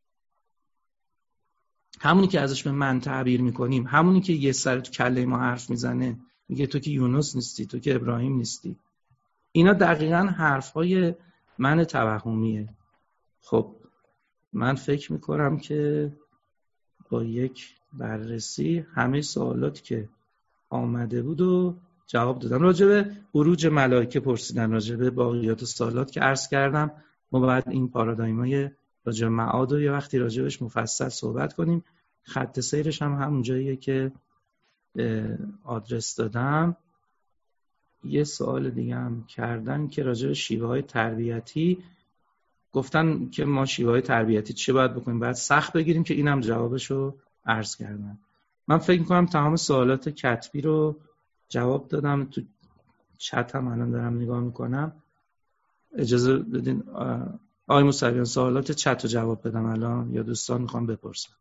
همونی که ازش به من تعبیر میکنیم، همونی که یه سر تو کله ما حرف میزنه، میگه تو که یونس نیستی، تو که ابراهیم نیستی. اینا دقیقاً حرفهای من توهمیه. خب من فکر میکنم که با یک بررسی همه سوالاتی که آمده بود و جواب دادم. راجع به عروج ملائکه پرسیدن، راجع به باقیات سوالات که عرض کردم. ما باید این پارادایمای راجع به معاد و یه وقتی راجعش مفصل صحبت کنیم. خط سیرش هم همون جاییه که آدرس دادم. یه سوال دیگه هم کردن که راجع به شیوه های تربیتی، گفتن که ما شیوه های تربیتی چه باید بکنیم؟ باید سخت بگیریم، که اینم جوابشو عرض کردم. من فکر میکنم تمام سوالات کتبی رو جواب دادم. تو چت هم الان دارم نگاه میکنم. اجازه بدین آقای موسویان سوالات چت رو جواب بدم الان، یا دوستان میخوام بپرسم؟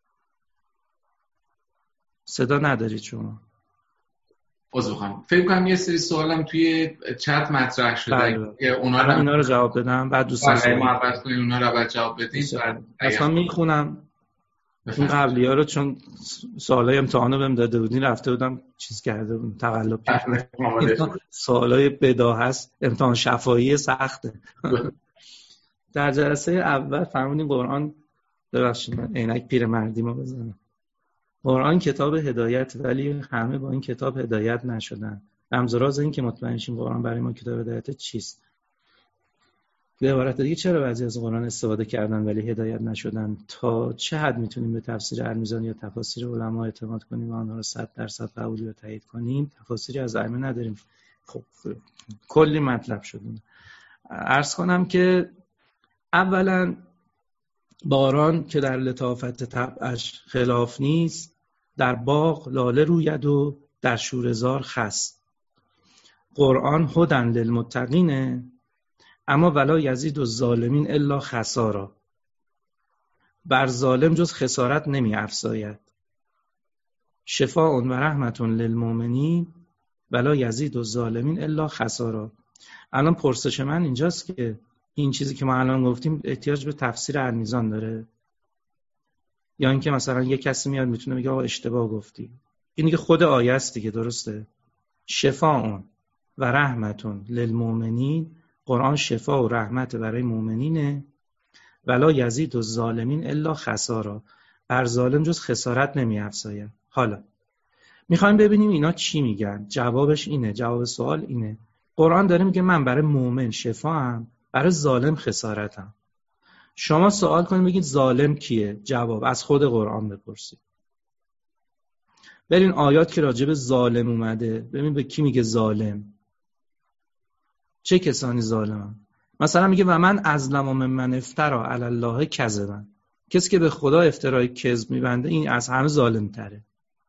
صدا ندارید شما؟
عذر میخوام. فکر کنم یه سری سوالم توی چت مطرح شده که اونا رو
اینا رو جواب بدم، بعد دوستان
سوال محبت کنین اونا رو بعد جواب بدین.
اصلا میخونم این قبلی ها رو، چون سوالای امتحان رو بهم داده بودین، رفته بودم چیز کرده بودم تقلب کردم. سوالای بداهه است، امتحان شفاهی سخته. در جلسه اول فرمودین قرآن، ببخشید من عینک پیرمردیمو بزنم، قرآن کتاب هدایت، ولی همه با این کتاب هدایت نشدن. رمز و راز این که مطمئن شیم قرآن برای ما کتاب هدایت چیست؟ به عبارت دیگه چرا بعضی از قرآن استفاده کردن ولی هدایت نشدن؟ تا چه حد میتونیم به تفسیر المیزان یا تفاسیر علما اعتماد کنیم و آنها رو صد درصد قبول یا تایید کنیم؟ تفاسیری از ائمه نداریم. خب کلی مطلب شد. عرض کنم که اولا باران که در لطافت طبعش خلاف نیست، در باغ لاله روید و در شوره‌زار خس. قرآن هدی للمتقینه، اما ولا یزید الظالمین الا خسارا. بر ظالم جز خسارت نمی افزاید. شفاء و رحمت للمؤمنین ولا یزید الظالمین الا خسارا. الان پرسش من اینجاست که این چیزی که ما الان گفتیم احتیاج به تفسیر المیزان داره، یا اینکه مثلا یک کسی میاد میتونه بگه آقا اشتباه گفتی؟ این دیگه خود آیه است دیگه، درسته؟ شفاء و رحمت للمؤمنین، قرآن شفا و رحمت برای مؤمنینه، ولا یزید الظالمین الا خسارا، بر ظالم جز خسارت نمی‌افزاید. حالا میخوایم ببینیم اینا چی میگن. جوابش اینه، جواب سوال اینه. قرآن داره میگه من برای مؤمن شفاام، برای ظالم خسارتم. شما سوال کنید بگید ظالم کیه؟ جواب از خود قرآن بپرسید. برین آیات که راجع به ظالم اومده ببین به کی میگه ظالم، چه کسانی ظالمن. مثلا میگه و من اظلم ممن افتری علی الله کذبا، کسی که به خدا افترای کذب میبنده این از همه ظالم تره.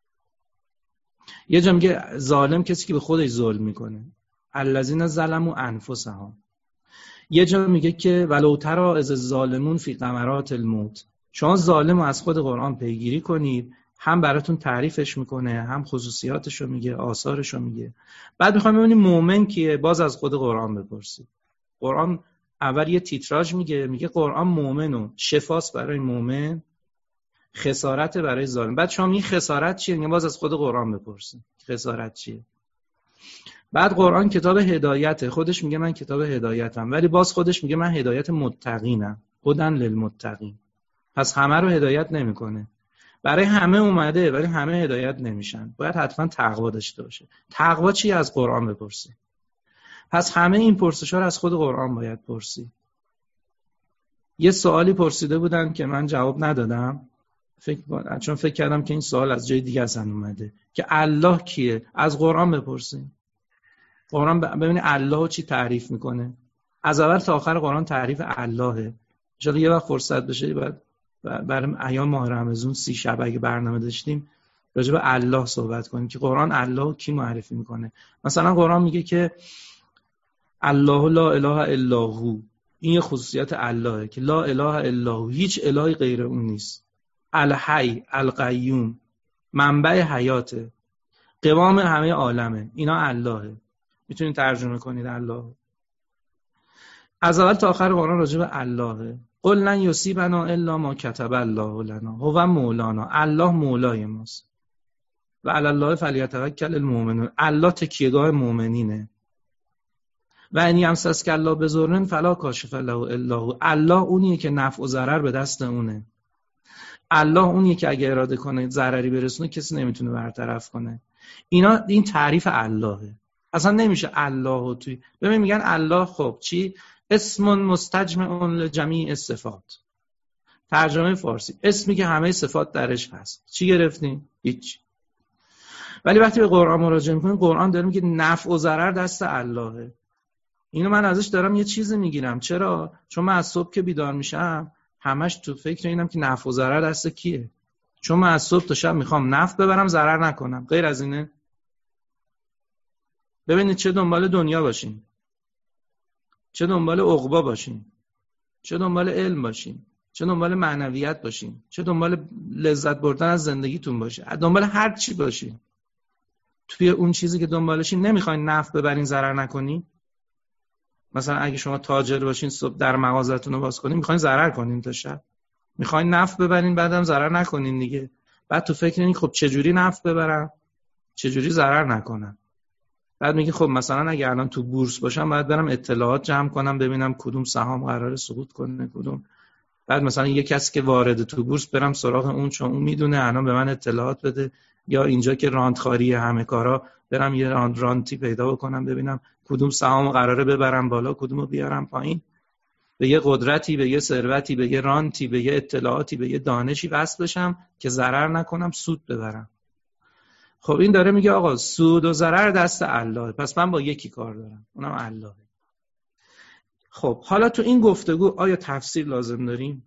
یه جا میگه ظالم کسی که به خودش ظلم میکنه، الذین ظلموا انفسهم. یه جا میگه که ولو تری اذ الظالمون فی غمرات الموت. شما ظالم رو از خود قرآن پیگیری کنید، هم براتون تعریفش میکنه، هم خصوصیاتشو میگه، آثارشو میگه. بعد میخوایم ببینیم مؤمن کیه، باز از خود قرآن بپرسید. قرآن اول یه تیتراژ میگه، میگه قرآن مؤمنو شفاست برای مؤمن، خسارت برای ظالم. بعد شما این خسارت چیه؟ میگه باز از خود قرآن بپرسید خسارت چیه. بعد قرآن کتاب هدایته، خودش میگه من کتاب هدایتم، ولی باز خودش میگه من هدایت متقینم، هدن للمتقین. پس همه رو هدایت نمیکنه. برای همه اومده ولی همه هدایت نمیشن. باید حتما تقوا داشته باشه. تقوا چی؟ از قرآن بپرسی. پس همه این پرسش‌ها رو از خود قرآن باید پرسی. یه سوالی پرسیده بودن که من جواب ندادم، فکر چون فکر کردم که این سوال از جای دیگه اصلا اومده، که الله کیه؟ از قرآن بپرسین. قرآن ببینید الله رو چی تعریف میکنه. از اول تا آخر قرآن تعریف اللهه. ان شاء الله یه وقت فرصت بشه بعد برای ایام ماه رمضان سی شب اگه برنامه داشتیم راجع به الله صحبت کنیم که قرآن الله رو کی معرفی میکنه. مثلا قرآن میگه که الله لا اله الا هو. این یه خصوصیت اللهه که لا اله الا هو، هیچ الهی غیر اون نیست. الحی القیوم، منبع حیاته، قوام همه عالمه. اینا اللهه. میتونید ترجمه کنید الله. از اول تا آخر قرآن راجع به اللهه. قل لن یصیبنا الا ما کتب الله لنا هو مولانا. الله مولای ماست. و علی الله فلیتوکل المؤمنون. الله تکیهگاه مؤمنینه. و ان یمسسک الله بضر فلا کاشف له الا هو. الله اونیه که نفع و ضرر به دست اونه. الله اونیه که اگه اراده کنه ضرری برسونه کسی نمیتونه برطرف کنه. اینا این تعریف اللهه. اصلا نمیشه الله توی ببین میگن الله خب چی؟ اسم مستجمع لجمیع الصفات. ترجمه فارسی اسمی که همه صفات درش هست. چی گرفتیم؟ هیچ. ولی وقتی به قرآن مراجعه میکنیم قرآن داره میگه نفع و ضرر دست اللهه. اینو من ازش دارم یه چیزی میگیرم. چرا؟ چون من از صبح که بیدار میشم همش تو فکر اینم که نفع و ضرر دست کیه. چون من از صبح تا شب میخوام نفع ببرم ضرر نکنم. غیر از اینه. ببینید چه دنبال دنیا باشین، چه دنبال عقبا باشین، چه دنبال علم باشین، چه دنبال معنویت باشین، چه دنبال لذت بردن از زندگیتون باشه، دنبال هر چی باشین، توی اون چیزی که دنبالشین نمیخواین نفع ببرین ضرر نکنین. مثلا اگه شما تاجر باشین صبح در مغازه‌تون رو باز کنین میخواین ضرر کنین تا شب، میخواین نفع ببرین بعدم ضرر نکنین دیگه. بعد تو فکر اینی خب چه جوری نفع ببرم چه جوری ضرر نکنم. بعد میگه خب مثلا اگه الان تو بورس باشم باید برم اطلاعات جمع کنم ببینم کدوم سهام قراره سقوط کنه کدوم. بعد مثلا یه کسی که وارد تو بورس برم سراغ اون چون اون میدونه الان به من اطلاعات بده. یا اینجا که راندخاری همه کارا برم یه راند رانتی پیدا بکنم ببینم کدوم سهام قراره ببرم بالا کدومو بیارم پایین. به یه قدرتی، به یه ثروتی، به یه رانتی، به یه اطلاعاتی، به یه دانشی وصل بشم که ضرر نکنم سود ببرم. خب این داره میگه آقا سود و ضرر دست الله. پس من با یکی کار دارم اونم الله. خب حالا تو این گفتگو آیا تفسیر لازم داریم؟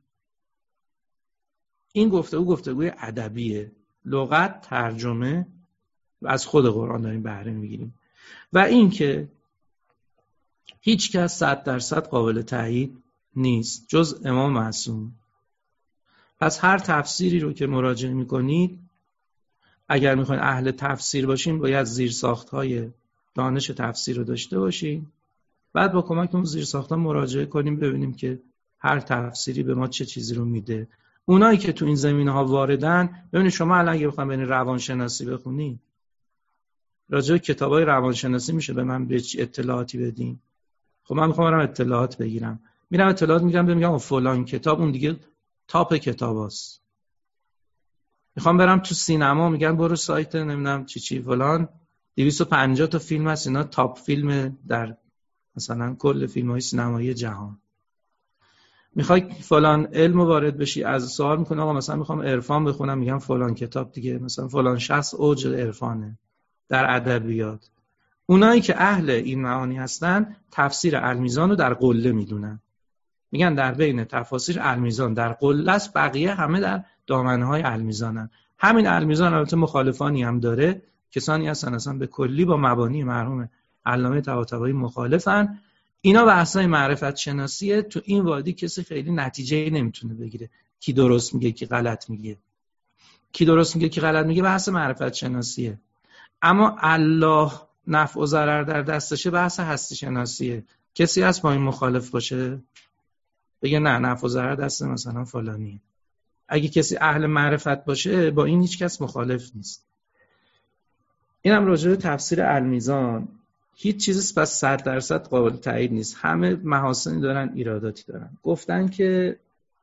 این گفتگو گفتگوی ادبیه، لغت، ترجمه و از خود قرآن داریم بهره میگیریم. و این که هیچ کس صد درصد قابل تایید نیست جز امام معصوم. پس هر تفسیری رو که مراجعه میکنید اگر میخواین اهل تفسیر باشین باید زیرساخت‌های دانش تفسیر رو داشته باشین. بعد با کمک اون زیرساخت‌ها مراجعه کنیم ببینیم که هر تفسیری به ما چه چیزی رو میده. اونایی که تو این زمینه‌ها واردن، ببینید شما الان اگه بخواید برین روانشناسی بخونید راجع به کتابای روانشناسی میشه به من به اطلاعاتی بدین. خب من میخوام برم اطلاعات بگیرم. میرم اطلاعات میگم بهم فلان کتاب اون دیگه تاپ کتاباست. میخوام برم تو سینما میگن برو سایت نمیدونم چی چی فلان دویست و پنجاه تا فیلم هست اینا تاپ فیلم در مثلا کل فیلم‌های سینمایی جهان. میخوای فلان علم وارد بشی از سوال میکنه آقا مثلا میخوام عرفان بخونم میگم فلان کتاب دیگه مثلا فلان شخص اوج عرفانه در ادبیات. اونایی که اهل این معانی هستن تفسیر المیزان رو در قله میدونن، میگن در بین تفاسیر المیزان در قله است، بقیه همه در دامنه‌های المیزانن. همین المیزان البته مخالفانی هم داره، کسانی هستن اصلا به کلی با مبانی مرحوم علامه طباطبایی مخالفن. اینا بحثای معرفت شناسیه، تو این وادی کسی خیلی نتیجه نمیتونه بگیره کی درست میگه کی غلط میگه، کی درست میگه کی غلط میگه بحث معرفت شناسیه. اما الله نفع و ضرر در دستشه بحث هستی شناسیه. کسی هست با این مخالف باشه بگه نه نفع و ضرر دست مثلا فلانیه؟ اگه کسی اهل معرفت باشه با این هیچ کس مخالف نیست. اینم راجع به تفسیر المیزان. هیچ چیزی پس صد درصد قابل تایید نیست، همه محاسنی دارن ایراداتی دارن. گفتن که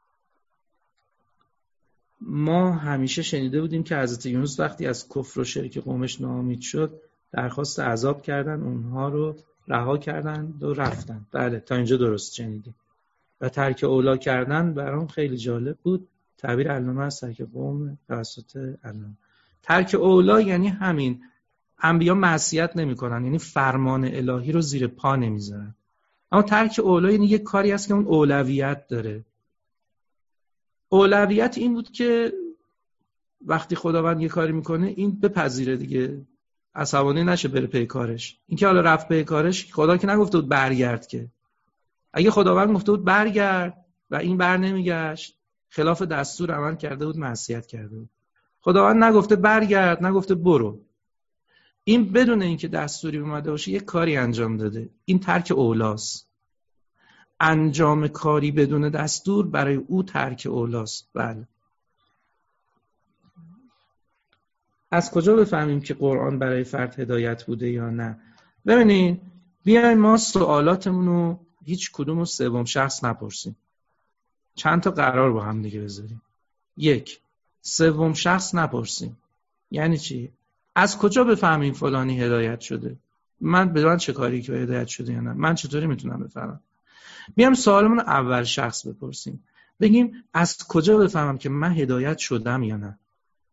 ما همیشه شنیده بودیم که حضرت یونس وقتی از کفر و شرک قومش ناامید شد درخواست عذاب کردن، اونها رو رها کردن و رفتن. بله تا اینجا درست شنیدیم. و ترک اولا کردن برام خیلی جالب بود، تعبیر علامه از ترک قوم توسط علامه. ترک اولا یعنی همین، انبیا معصیت نمی‌کنن، یعنی فرمان الهی رو زیر پا نمیذارن. اما ترک اولا یعنی یک کاری هست که اون اولویت داره. اولویت این بود که وقتی خداوند یه کاری میکنه این بپذیره دیگه، عصبانی نشه بره پی کارش. این که حالا رفت پی کارش، خدا که نگفته بود برگرد که. اگه خداوند گفته بود برگرد و این بر نمیگشت، خلاف دستور عمل کرده بود، معصیت کرده بود. خداوند نگفته برگرد، نگفته برو. این بدون اینکه دستوری اومده باشه یک کاری انجام داده. این ترک اولاست. انجام کاری بدون دستور برای او ترک اولاست. بله. از کجا بفهمیم که قرآن برای فرد هدایت بوده یا نه؟ ببینید بیاین ما سوالاتمون رو هیچ کدوم رو سوم شخص نپرسیم. چند تا قرار با هم دیگه بذاریم. یک، سوم شخص نپرسیم. یعنی چی؟ از کجا بفهمیم فلانی هدایت شده؟ من بدون چه کاری که هدایت شده یا نه؟ من چطوری میتونم بفهمم؟ بیام سوالمون رو اول شخص بپرسیم. بگیم از کجا بفهمم که من هدایت شدم یا نه؟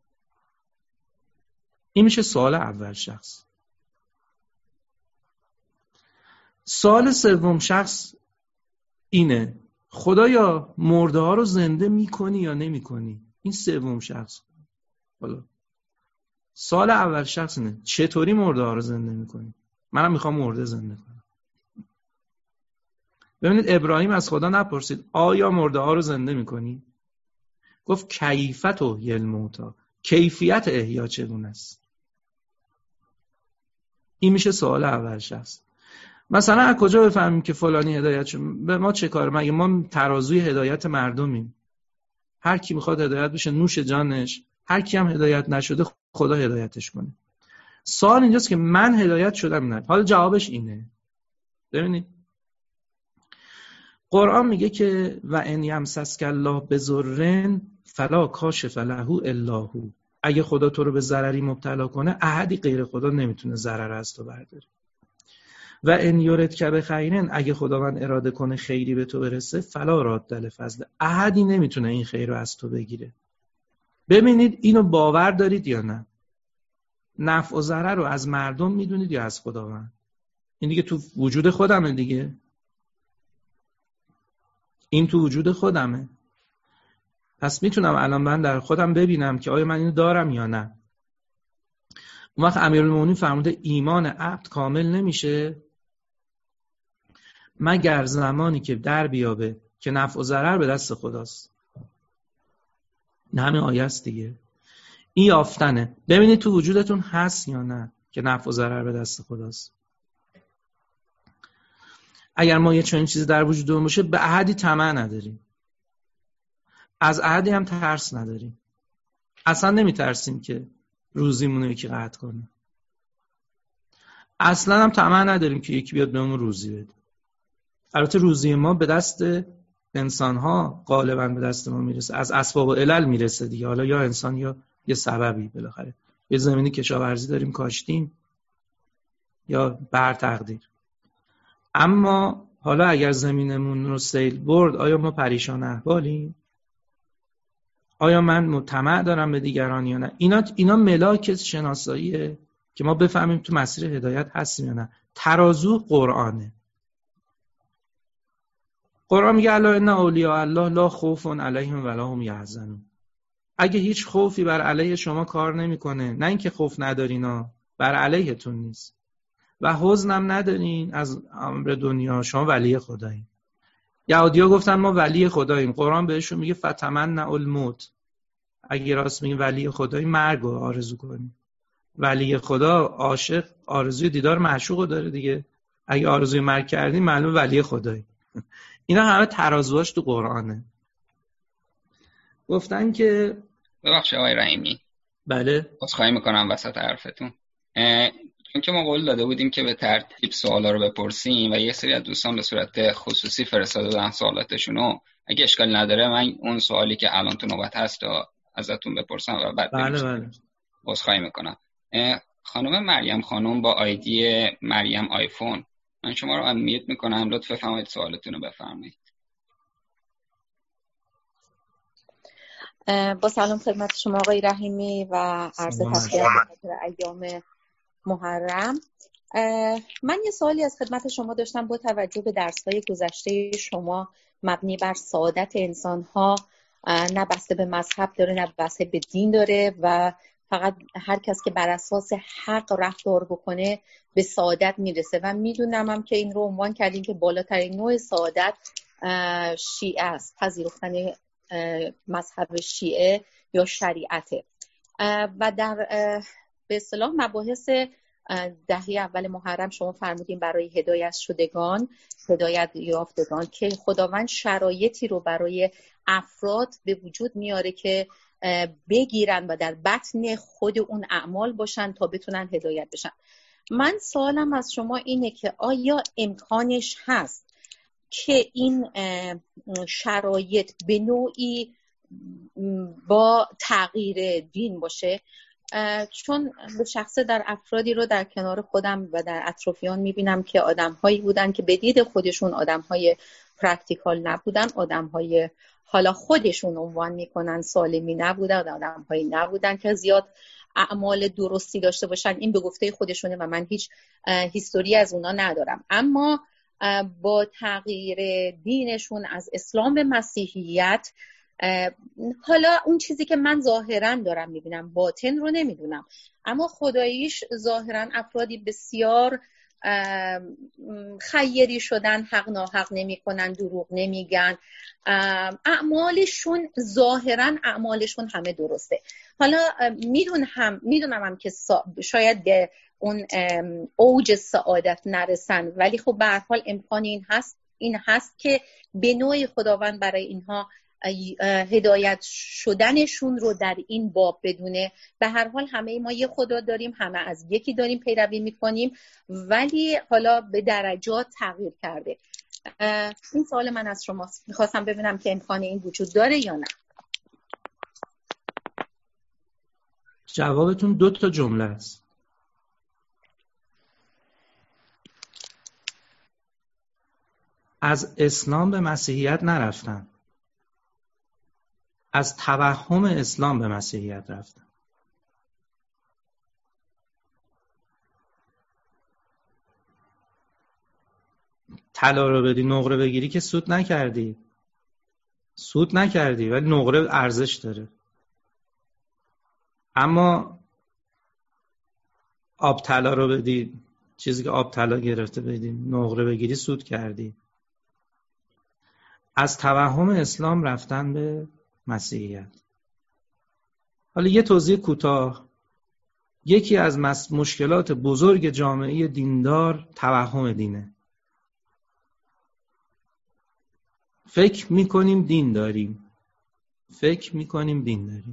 این میشه سوال اول شخص. سوال سوم شخص اینه: خدایا مرده ها رو زنده میکنی یا نمیکنی؟ این سوم شخص. حالا سوال اول شخص اینه: چطوری مرده ها رو زنده میکنی؟ منم میخوام مرده زنده کنم. ببینید ابراهیم از خدا نپرسید آیا مرده ها رو زنده میکنی؟ گفت کیفت و یلموتا، کیفیت احیا چگونه است؟ این میشه سوال اول شخص. مثلا از کجا بفهمیم که فلانی هدایت شد؟ به ما چه کار؟ مگه ما ترازوی هدایت مردمیم؟ هر کی میخواد هدایت بشه نوش جانش، هر کی هم هدایت نشده خدا هدایتش کنه. سوال اینجاست که من هدایت شدم نه؟ حالا جوابش اینه. ببینید قرآن میگه که و ان یمسسک الله بضر فلا کاشف له الا هو. اگه خدا تو رو به ضرری مبتلا کنه احدی غیر خدا نمیتونه ضرر از تو برداره. و ان یردک بخیر، اگه خداوند اراده کنه خیری به تو برسه فلا راد لفضل، احدی نمیتونه این خیر رو از تو بگیره. ببینید اینو باور دارید یا نه؟ نفع و ضرر رو از مردم میدونید یا از خداوند؟ این دیگه تو وجود خودمه دیگه. این تو وجود خودمه. پس میتونم الان من در خودم ببینم که آیا من اینو دارم یا نه. اون وقت امیرالمومنین فرموده ایمان عبد کامل نمیشه مگر زمانی که در بیابه که نفع و ضرر به دست خداست. نه همین آیه است دیگه. این یافتنه. ببینید تو وجودتون هست یا نه که نفع و ضرر به دست خداست. اگر ما یه چنین چیزی در وجودمون باشه به احدی طمع نداریم، از احدی هم ترس نداریم، اصلا نمیترسیم که روزیمون رو یکی قطع کنه، اصلا هم طمع نداریم که یکی بیاد بهمون روزی بده. البته روزی ما به دست انسان‌ها غالباً به دست ما میرسه، از اسباب و علل میرسه دیگه، حالا یا انسان یا یه سببی، بالاخره یه زمینی کشاورزی داریم کاشتیم یا بر تقدیر. اما حالا اگر زمینمون رو سیل برد، آیا ما پریشان احوالیم؟ آیا من طمع دارم به دیگران یا نه؟ اینا اینا ملاک شناساییه که ما بفهمیم تو مسیر هدایت هستیم یا نه. ترازو قرآنه. قرآن میگه الا ان اولیاء الله لا خوف علیهم ولا هم یحزنون. اگه هیچ خوفی بر علیه شما کار نمیکنه، نه اینکه خوف ندارینا، بر علیهتون نیست و حزنم ندارین از امر دنیا، شما ولی خدایین. یهودی‌ها گفتن ما ولی خداییم، قرآن بهشون میگه فتمنوا الموت. اگه راست میگین ولی خدایی، مرگ رو آرزو کنین. ولی خدا عاشق آرزوی دیدار معشوق داره دیگه. اگه آرزوی مرگ کردین معلومه ولی خدایی. اینا همه ترازوهاش تو قرآنه. گفتن که
ببخشید آقای رحیمی،
بله
عذرخواهی میکنم وسط حرفتون، چون که ما قول داده بودیم که به ترتیب سوالا رو بپرسیم و یه سری از دوستان به صورت خصوصی فرستاده بودن سوالاتشونو. اگه اشکال نداره من اون سوالی که الان تو نوبت هست رو ازتون بپرسم و بعد
بله بله
عذرخواهی میکنم. خانم مریم خانم با آیدی مریم آیفون، من شما رو انمیت میکنم، لطفا فرمایید سوالتون رو بفرمایید.
با سلام خدمت شما آقای رحیمی و عرض تسلیت به ایام محرم. من یه سوالی از خدمت شما داشتم با توجه به درس‌های گذشته شما مبنی بر سعادت انسان‌ها، نه بسته به مذهب داره نه بسته به دین داره و فقط هر کس که بر اساس حق رفتار بکنه به سعادت میرسه و میدونم هم که این رو عنوان کردیم که بالاترین نوع سعادت شیعه است، پذیرفتن مذهب شیعه یا شریعته و در به اصطلاح مباحث دهه اول محرم شما فرمودین برای هدایت شدگان، هدایت یافتگان که خداوند شرایطی رو برای افراد به وجود میاره که بگیرن و در بطن خود اون اعمال باشن تا بتونن هدایت بشن. من سوالم از شما اینه که آیا امکانش هست که این شرایط به نوعی با تغییر دین باشه؟ چون به شخصه در افرادی رو در کنار خودم و در اطرافیان میبینم که آدم‌هایی بودن که به دید خودشون آدم‌های پرکتیکال نبودن، آدم‌های حالا خودشون عنوان میکنن سالمی نبودن، آدم‌هایی نبودن که زیاد اعمال درستی داشته باشن. این به گفته خودشونه و من هیچ هیستوری از اونا ندارم، اما با تغییر دینشون از اسلام به مسیحیت، حالا اون چیزی که من ظاهرا دارم میبینم، باطن رو نمیدونم، اما خداییش ظاهرا افرادی بسیار خیری شدن، حق ناحق نمی کنن، دروغ نمیگن، اعمالشون ظاهرا اعمالشون همه درسته. حالا میدونم هم میدونم هم که شاید به اون اوج سعادت نرسن، ولی خب به هر حال امکان این هست این هست که به نوعی خداوند برای اینها هدایت شدنشون رو در این باب بدونه. به هر حال همه ما یه خدا داریم، همه از یکی داریم پیروی میکنیم، ولی حالا به درجات تغییر کرده. این سوال من از شماست، میخواستم ببینم که امکان این وجود داره یا نه.
جوابتون دو تا جمله است. از اسلام به مسیحیت نرفتن، از توهم اسلام به مسیحیت رفتن. طلا رو بدی نقره بگیری که سود نکردی، سود نکردی ولی نقره ارزش داره. اما آب طلا رو بدی، چیزی که آب طلا گرفته بدی نقره بگیری، سود کردی. از توهم اسلام رفتن به مسیحیت. حالا یه توضیح کوتاه. یکی از مشکلات بزرگ جامعه دیندار توهم دینه. فکر میکنیم دین داریم، فکر میکنیم دین داریم،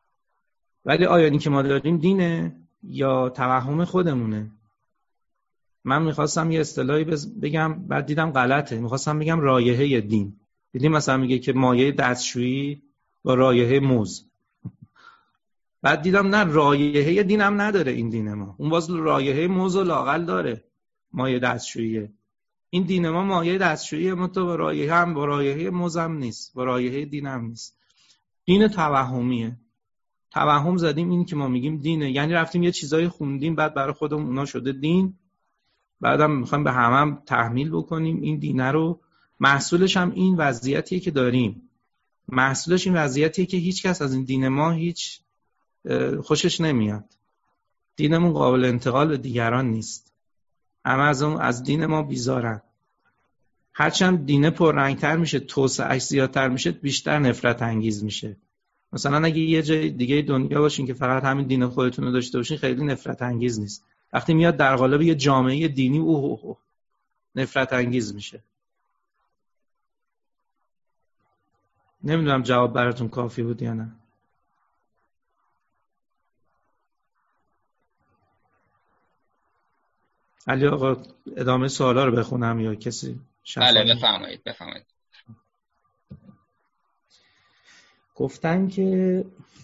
ولی آیا این که ما داریم دینه یا توهم خودمونه؟ من میخواستم یه اصطلاحی بگم بعد دیدم غلطه، میخواستم بگم رایحه دین. دیدیم مثلا میگه که مایه دستشویی با رایحه موز، بعد دیدم نه، رایحه دین هم نداره این دین ما. اون باز رایحه موز و لاغل داره، مایه دستشوییه. این دین ما مایه دستشویی ما تو با رایحه هم با رایحه موز هم نیست، با رایحه دین هم نیست. دین توهمیه. توهم زدیم این که ما میگیم دینه، یعنی رفتیم یه چیزایی خوندیم بعد برای خودمون اونا شده دین، بعدم میخوایم به همه هم تحمیل بکنیم این دینه رو. محصولش هم این وضعیتیه که داریم، محصولش این وضعیتیه که هیچ کس از این دین ما هیچ خوشش نمیاد. دینمون قابل انتقال به دیگران نیست، همه از اون از دین ما بیزارن. هرچند دینه پررنگتر میشه، توسعه‌اش زیادتر میشه، بیشتر نفرت انگیز میشه. مثلا اگه یه جای دیگه دنیا باشین که فقط همین دین خودتون رو داشته باشین، خیلی نفرت انگیز نیست. وقتی میاد در قالب یه جامعه دینی، اوه اوه اوه نفرت انگیز میشه. نمیدونم جواب براتون کافی بود یا نه. علی آقا ادامه سوالا رو بخونم یا کسی شفاهی؟
بله بفرمایید بفرمایید.
گفتن که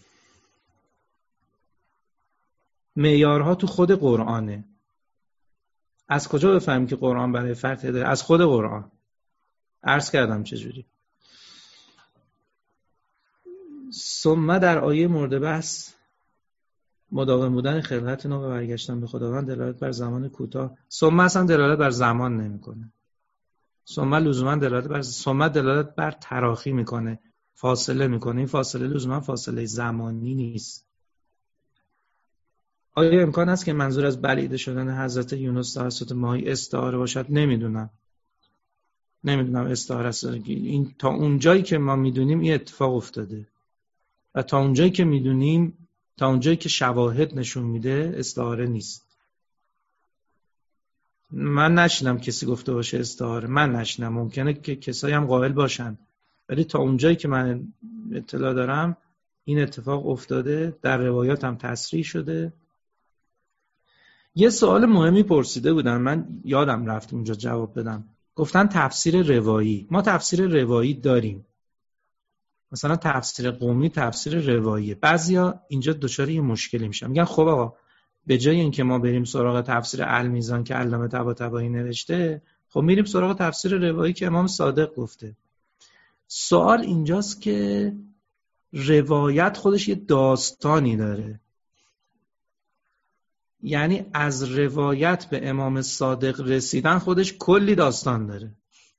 معیارها تو خود قرآنه. از کجا بفهمیم که قرآن برای فرد داره؟ از خود قرآن. عرض کردم چجوری. ثم در آیه مورد بحث مداوم بودن خلقت نو و برگشتن به خداوند دلالت بر زمان کوتاه. ثم اصلا دلالت بر زمان نمیکنه. ثم لزوما دلالت بر ثم دلالت بر تراخی میکنه، فاصله میکنه. این فاصله لزوما فاصله زمانی نیست. آیا امکان است که منظور از بلعیده شدن حضرت یونس توسط ماهی استعاره باشد؟ نمیدونم. نمیدونم استعاره است. این تا اونجایی که ما میدونیم این اتفاق افتاده و تا اونجایی که میدونیم، تا اونجایی که شواهد نشون میده استعاره نیست. من نشینم کسی گفته باشه استعاره، من نشینم. ممکنه که کسایی هم قائل باشن، ولی تا اونجایی که من اطلاع دارم این اتفاق افتاده، در روایات هم تصریح شده. یه سوال مهمی پرسیده بودن، من یادم رفت اونجا جواب بدم. گفتن تفسیر روایی. ما تفسیر روایی داریم، مثلا تفسیر قومی تفسیر رواییه. بعضیا اینجا دچار یه مشکلی میشن، میگن خب آقا به جای اینکه ما بریم سراغ تفسیر المیزان که علامه طباطبایی نوشته، خب میریم سراغ تفسیر روایی که امام صادق گفته. سوال اینجاست که روایت خودش یه داستانی داره، یعنی از روایت به امام صادق رسیدن خودش کلی داستان داره.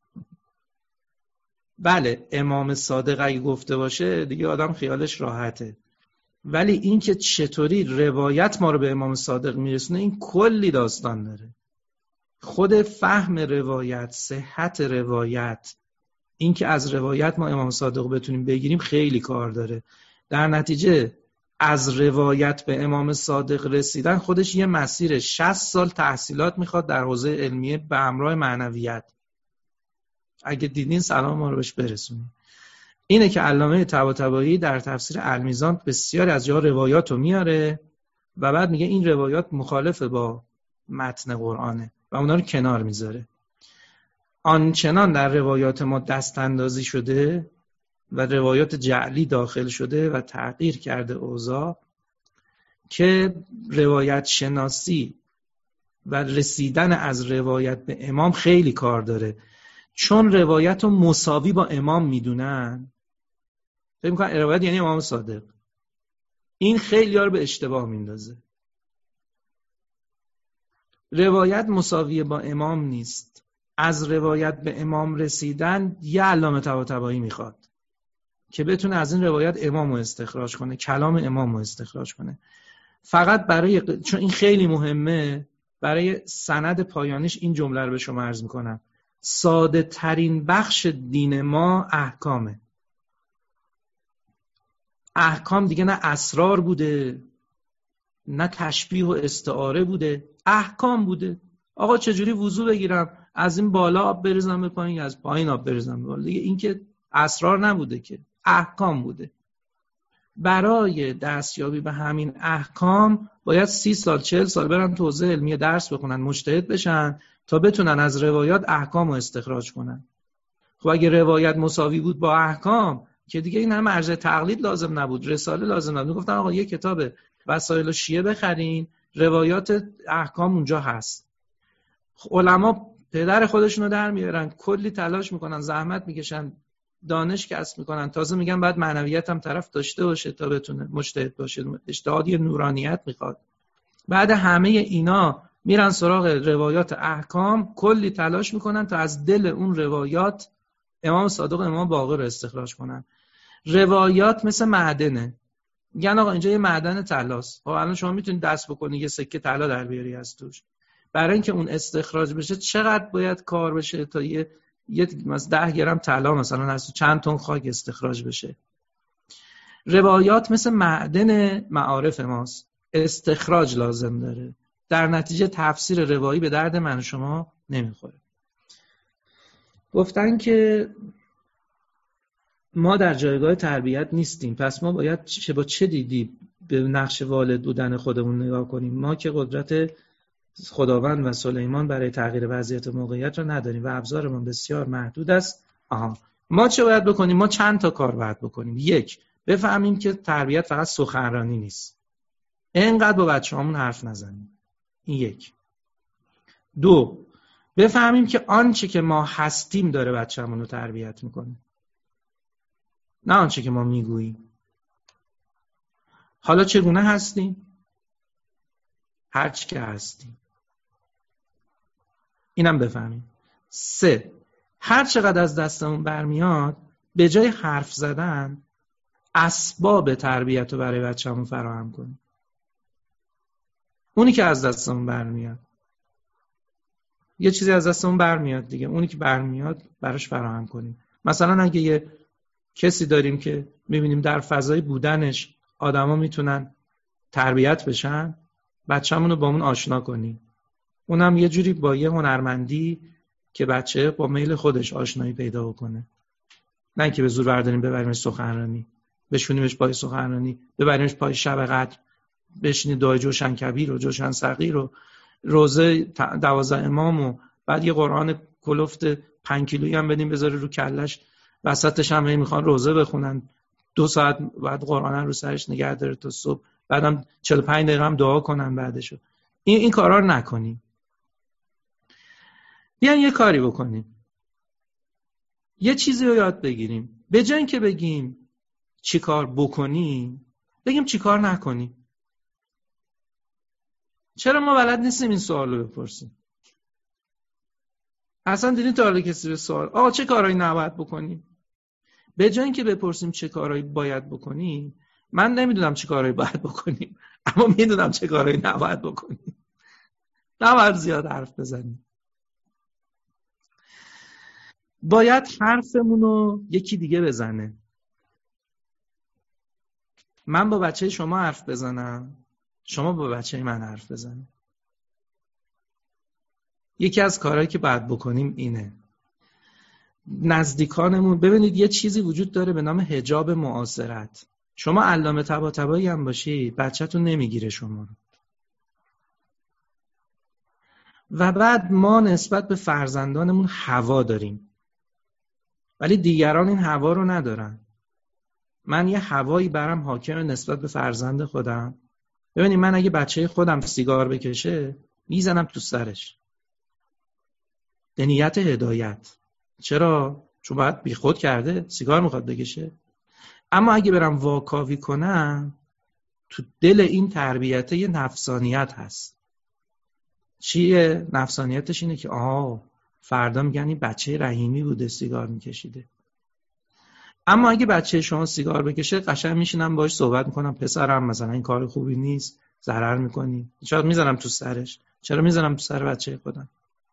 بله امام صادق اگه گفته باشه دیگه آدم خیالش راحته، ولی این که چطوری روایت ما رو به امام صادق میرسونه این کلی داستان داره. خود فهم روایت، صحت روایت، این که از روایت ما امام صادق بتونیم بگیریم خیلی کار داره. در نتیجه از روایت به امام صادق رسیدن خودش یه مسیر شصت سال تحصیلات میخواد در حوزه علمیه به همراه معنویت. اگه دیدین سلام ما رو بهش برسونید. اینه که علامه طباطبایی در تفسیر المیزان بسیاری از جاها روایات رو میاره و بعد میگه این روایات مخالف با متن قرآنه و اونا رو کنار میذاره. آنچنان در روایات ما دست اندازی شده و روایات جعلی داخل شده و تغییر کرده اوضاع که روایت شناسی و رسیدن از روایت به امام خیلی کار داره. چون روایت رو مساوی با امام میدونن، فکر میکنن روایت یعنی امام صادق. این خیلی ها رو به اشتباه میندازه. روایت مساوی با امام نیست. از روایت به امام رسیدن یه علامه طباطبایی میخواد که بتونه از این روایت امام رو استخراج کنه، کلام امام رو استخراج کنه. فقط برای چون این خیلی مهمه، برای سند پایانیش این جمله رو به شما عرض میکنم: ساده ترین بخش دین ما احکامه. احکام دیگه نه اسرار بوده، نه تشبیه و استعاره بوده، احکام بوده. آقا چجوری وضو بگیرم؟ از این بالا آب بریزم به پایین، از پایین آب بریزم به بالا. دیگه این که اسرار نبوده، که احکام بوده. برای دستیابی به همین احکام باید سی سال چهل سال برن تو حوزه علمی درس بخونن، مجتهد بشن تا بتونن از روایات احکام رو استخراج کنن. خب اگه روایت مساوی بود با احکام که دیگه این هم مرجع تقلید لازم نبود، رساله لازم نبود. گفتن آقا یه کتاب وسایل شیعه بخرین، روایات احکام اونجا هست. علما پدر خودشون رو در میارن، کلی تلاش میکنن، زحمت میکشن، دانش کسب میکنن، تازه میگن بعد معنویت هم طرف داشته باشه تا بتونه مجتهد باشه، اجتهادی نورانیت میخواد. بعد همه اینا میرن سراغ روایات احکام، کلی تلاش میکنن تا از دل اون روایات امام صادق و امام باقر رو استخراج کنن. روایات مثل معدنه، میگن آقا اینجا یه معدن طلاست، خب الان شما میتونید دست بکنی یه سکه طلا در بیاری از توش. برای اینکه اون استخراج بشه چقدر باید کار بشه تا یه یه مثلا ده گرم طلا مثلا از چند تن خاک استخراج بشه. روایات مثل معدن معارف ماست، استخراج لازم داره، در نتیجه تفسیر روایی به درد من و شما نمیخوره. گفتن که ما در جایگاه تربیت نیستیم، پس ما باید چه با چه دیدی به نقش والد بودن خودمون نگاه کنیم. ما که قدرت خداوند و سلیمان برای تغییر وضعیت موقعیت رو نداریم و ابزارمون بسیار محدود است. آها، ما چه باید بکنیم؟ ما چند تا کار باید بکنیم. یک، بفهمیم که تربیت فقط سخنرانی نیست، اینقدر با بچه‌هامون حرف نزنیم. این یک. دو، بفهمیم که آنچه که ما هستیم داره بچه‌مون رو تربیت میکنه، نه آنچه که ما میگوییم. حالا چگونه هستیم؟ هرچی که هستیم. اینم بفهمیم. سه، هر چقدر از دستمون برمیاد به جای حرف زدن اسباب تربیت رو برای بچه‌مون فراهم کنیم. اونی که از دستمون برمیاد، یه چیزی از دستمون برمیاد دیگه، اونی که برمیاد براش فراهم کنیم. مثلا اگه یه کسی داریم که میبینیم در فضای بودنش آدما میتونن تربیت بشن، بچه‌مون رو با اون آشنا کنیم. اونم یه جوری با یه هنرمندی که بچه با میل خودش آشنایی پیدا بکنه، نه اینکه به زور برداریم ببریمش سخنرانی، بشونیمش پای سخنرانی، ببریمش پای شب قدر، بشینی دعای جوشن کبیر و جوشن صغیر و روزه دوازده امام و بعد یه قرآن کلفت پنج کیلویی هم بدیم بذاره رو کلش، وسطش هم میخوان روزه بخونن، دو ساعت بعد قرآن رو سرش نگه داره تا صبح، بعدم چهل و پنج دقیقه هم دعا کنن بعدشو. این این کارا رو نکنیم. بیاین یه کاری بکنیم، یه چیزی رو یاد بگیریم. به جای اینکه بگیم چی کار بکنیم، بگیم چی کار نکنیم. چرا ما بلد نیستیم این سوال رو بپرسیم؟ اصلا دیدین تا حالا کسی به سوال آقا چه کارهایی نباید بکنیم؟ به جای اینکه بپرسیم چه کارهایی باید بکنیم، من نمیدونم چه کارهایی باید بکنیم، اما میدونم چه کارهایی نباید بکنیم. نباید زیاد حرف بزنیم. باید حرفمون رو یکی دیگه بزنه. من با بچه شما حرف بزنم، شما با بچه من حرف بزنید. یکی از کارهایی که باید بکنیم اینه. نزدیکانمون، ببینید یه چیزی وجود داره به نام حجاب معاصرت. شما علامه طباطبایی هم باشید، بچه‌تون نمیگیره شما رو. و بعد ما نسبت به فرزندانمون هوا داریم، ولی دیگران این هوا رو ندارن. من یه هوایی برام حاکمه نسبت به فرزند خودم. ببینید من اگه بچه خودم سیگار بکشه میزنم تو سرش به نیت هدایت. چرا؟ چون باید بی خود کرده، سیگار میخواد بکشه. اما اگه برم واکاوی کنم، تو دل این تربیت یه نفسانیت هست. چیه نفسانیتش؟ اینه که آه فردا میگن این بچه رحیمی بوده سیگار میکشیده. اما اگه بچه شما سیگار بکشه، قشنگ میشینم باهاش صحبت میکنم، پسرم مثلا این کار خوبی نیست، ضرر میکنی. شاید میزنم تو سرش. چرا میزنم تو سر بچه خودم؟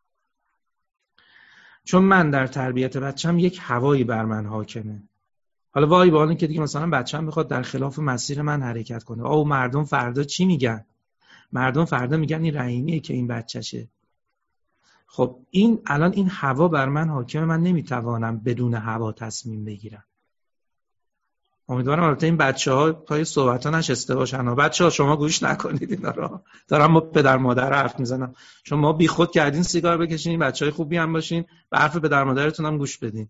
چون من در تربیت بچه‌م یک هوایی بر من حاکمه. حالا وای با اینکه دیگه مثلا بچه‌م بخواد در خلاف مسیر من حرکت کنه، آو مردم فردا چی میگن؟ مردم فردا میگن این رحیمیه که این بچه‌شه. خب این الان این هوا بر من حاکمه، من نمیتوانم بدون هوا تصمیم بگیرم. امیدوارم البته این بچه‌ها پای صحبت‌ها نشسته باشن و بچه‌ها شما گوش نکنید اینا رو. دارم با پدر مادر حرف میزنم. شما بیخود کردین سیگار بکشین، بچه‌های خوبی هم باشین، به حرف پدر مادرتون هم گوش بدین.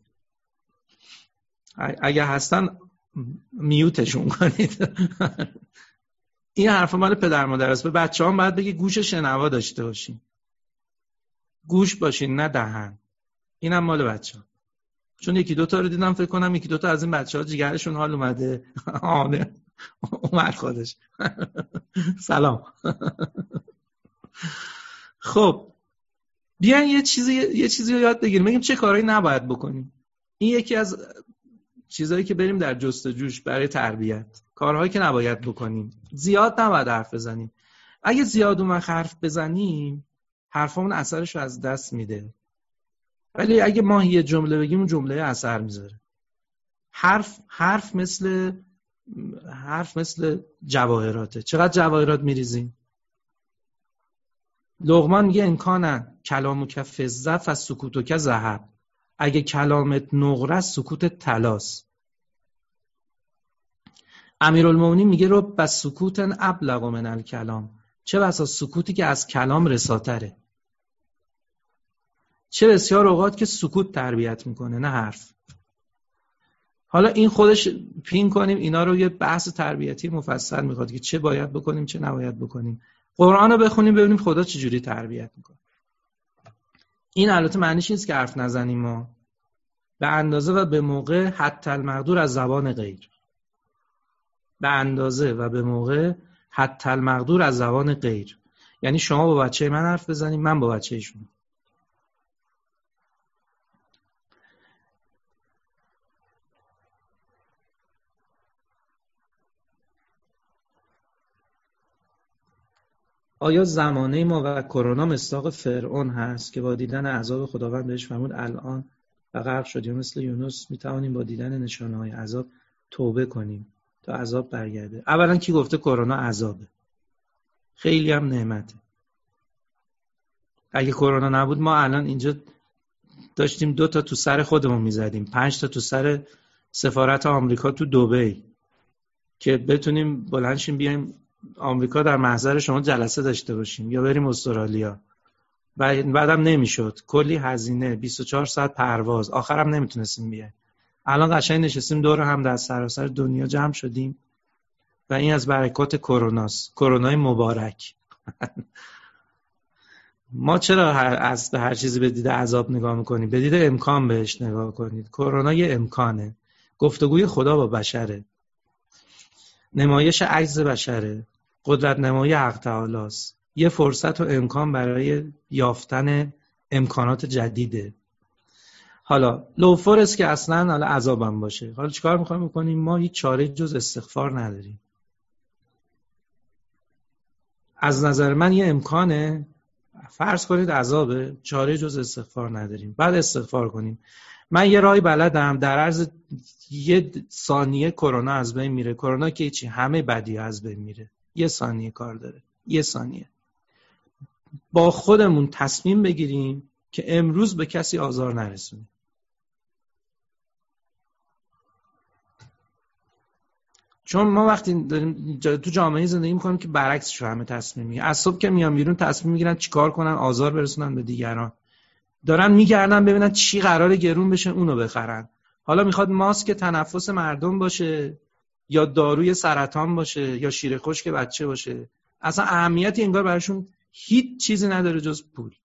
اگه هستن میوتشون کنید. این حرف مال پدر مادر است. به بچه‌ها هم باید بگی گوش شنوا داشته باشین. گوش باشین نه دهن. اینم مال بچه‌ها. چون یکی دو تا رو دیدم فکر کنم یکی دو تا از این بچه‌ها جیگرشون حال اومده. آنه اومد خودش. سلام. خب بیاین یه چیزی یه چیزی رو یاد بگیریم، بگیم چه کارهایی نباید بکنیم. این یکی از چیزایی که بریم در جستجوش برای تربیت. کارهایی که نباید بکنیم. زیاد نباید حرف بزنیم. اگه زیاد اون حرف بزنیم حرفمون اثرش رو از دست میده. ولی اگه ما یه جمله بگیم اون جمله اثر میذاره. حرف حرف مثل حرف مثل جواهراته. چقدر جواهرات میریزیم؟ لقمان میگه امکانن کلامک فضه فسکوتک ذهب. اگه کلامت نقره سکوت طلاست. امیرالمومنین میگه رب بس سکوتن ابلغ من الکلام. چه بسا سکوتی که از کلام رساتره. چه بسیار اوقات که سکوت تربیت میکنه نه حرف. حالا این خودش پین کنیم اینا رو یه بحث تربیتی مفصل میخواد که چه باید بکنیم چه نباید بکنیم. قرآن رو بخونیم ببینیم خدا چجوری تربیت میکنه. این البته معنیش نیست که حرف نزنیم ما. به اندازه و به موقع حتی المقدور از زبان غیر. به اندازه و به موقع حتی المقدور از زبان غیر. یعنی شما با بچه من حرف بزنید من با بچه شما. آیا زمانه ما و کرونا مصداق فرعون هست که با دیدن عذاب خداوند بهش فرمود الان و غرق شدیم مثل یونس میتوانیم با دیدن نشانه‌های عذاب توبه کنیم تا عذاب برگرده؟ اولا کی گفته کرونا عذابه؟ خیلی هم نعمته. اگه کرونا نبود ما الان اینجا داشتیم دو تا تو سر خودمون میزدیم، پنج تا تو سر سفارت آمریکا تو دبی که بتونیم بلندشیم بیایم آمریکا در محضر شما جلسه داشته باشیم یا بریم استرالیا. و بعدم نمیشد، کلی هزینه، بیست و چهار ساعت پرواز، آخرم نمیتونستیم بیایم. الان قشنگ نشستیم دور هم در سراسر دنیا جمع شدیم و این از برکات کروناست. کرونای مبارک. ما چرا هر از به هر چیزی به دید عذاب نگاه میکنیم؟ به دید امکان بهش نگاه کنید. کرونا یه امکانه. گفتگوی خدا با بشره. نمایش عجز بشره. قدرت نمایی حق تعالی است. یه فرصت و امکان برای یافتن امکانات جدیده. حالا لوفورس که اصلا حالا عذابم باشه. حالا چیکار میخوایم بکنیم؟ ما هیچ چاره جز استغفار نداریم. از نظر من یه امکانه. فرض کنید عذابه، چاره جز استغفار نداریم. بعد استغفار کنیم. من یه راهی بلدم، در عرض یه ثانیه کرونا از بین میره. کرونا که چی؟ همه بدی از بین میره. یه ثانیه کار داره. یه ثانیه. با خودمون تصمیم بگیریم که امروز به کسی آزار نرسونیم. چون ما وقتی داریم تو جامعه زندگی میکنیم که برعکسش رو همه تصمیم میگیرن. از صبح که میان بیرون تصمیم میگیرن چیکار کنن آزار برسونن به دیگران. دارن میگردن ببینن چی قراره گرون بشه اونو بخرن. حالا میخواد ماسک تنفس مردم باشه یا داروی سرطان باشه یا شیر خشک بچه باشه. اصلا اهمیتی انگار براشون هیچ چیزی نداره جز پول.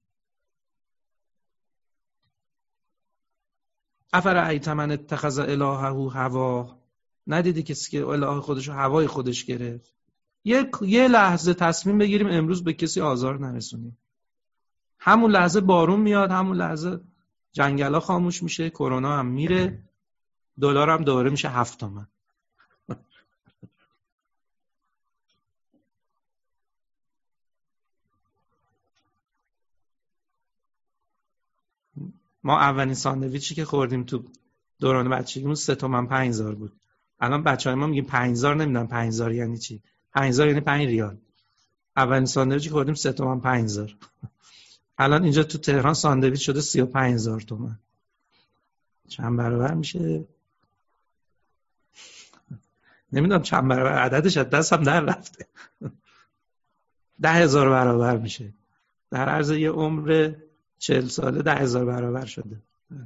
افرأیت من اتخذ الهه هواه. ندیدی کسی که اله خودشو هوای خودش گرفت؟ یه یه لحظه تصمیم بگیریم امروز به کسی آزار نرسونیم. همون لحظه بارون میاد، همون لحظه جنگلا خاموش میشه، کرونا هم میره، دلار هم دوباره میشه هفت تومن. ما اولین ساندویچی که خوردیم تو دوران بچگیمون سه تومن پنج هزار بود. الان بچه‌های ما میگن پنج هزار، نمیدونم پنج هزار یعنی چی. پنج هزار یعنی پنج ریال. اولین ساندویچی خوردیم سه تومن پنج هزار. الان اینجا تو تهران ساندویچ شده سی و پنج هزار تومان. چند برابر میشه؟ نمیدونم چند برابر عددش از دستم در رفته. ده هزار برابر میشه در عرض یه عمر چهل ساله، ده هزار برابر شده.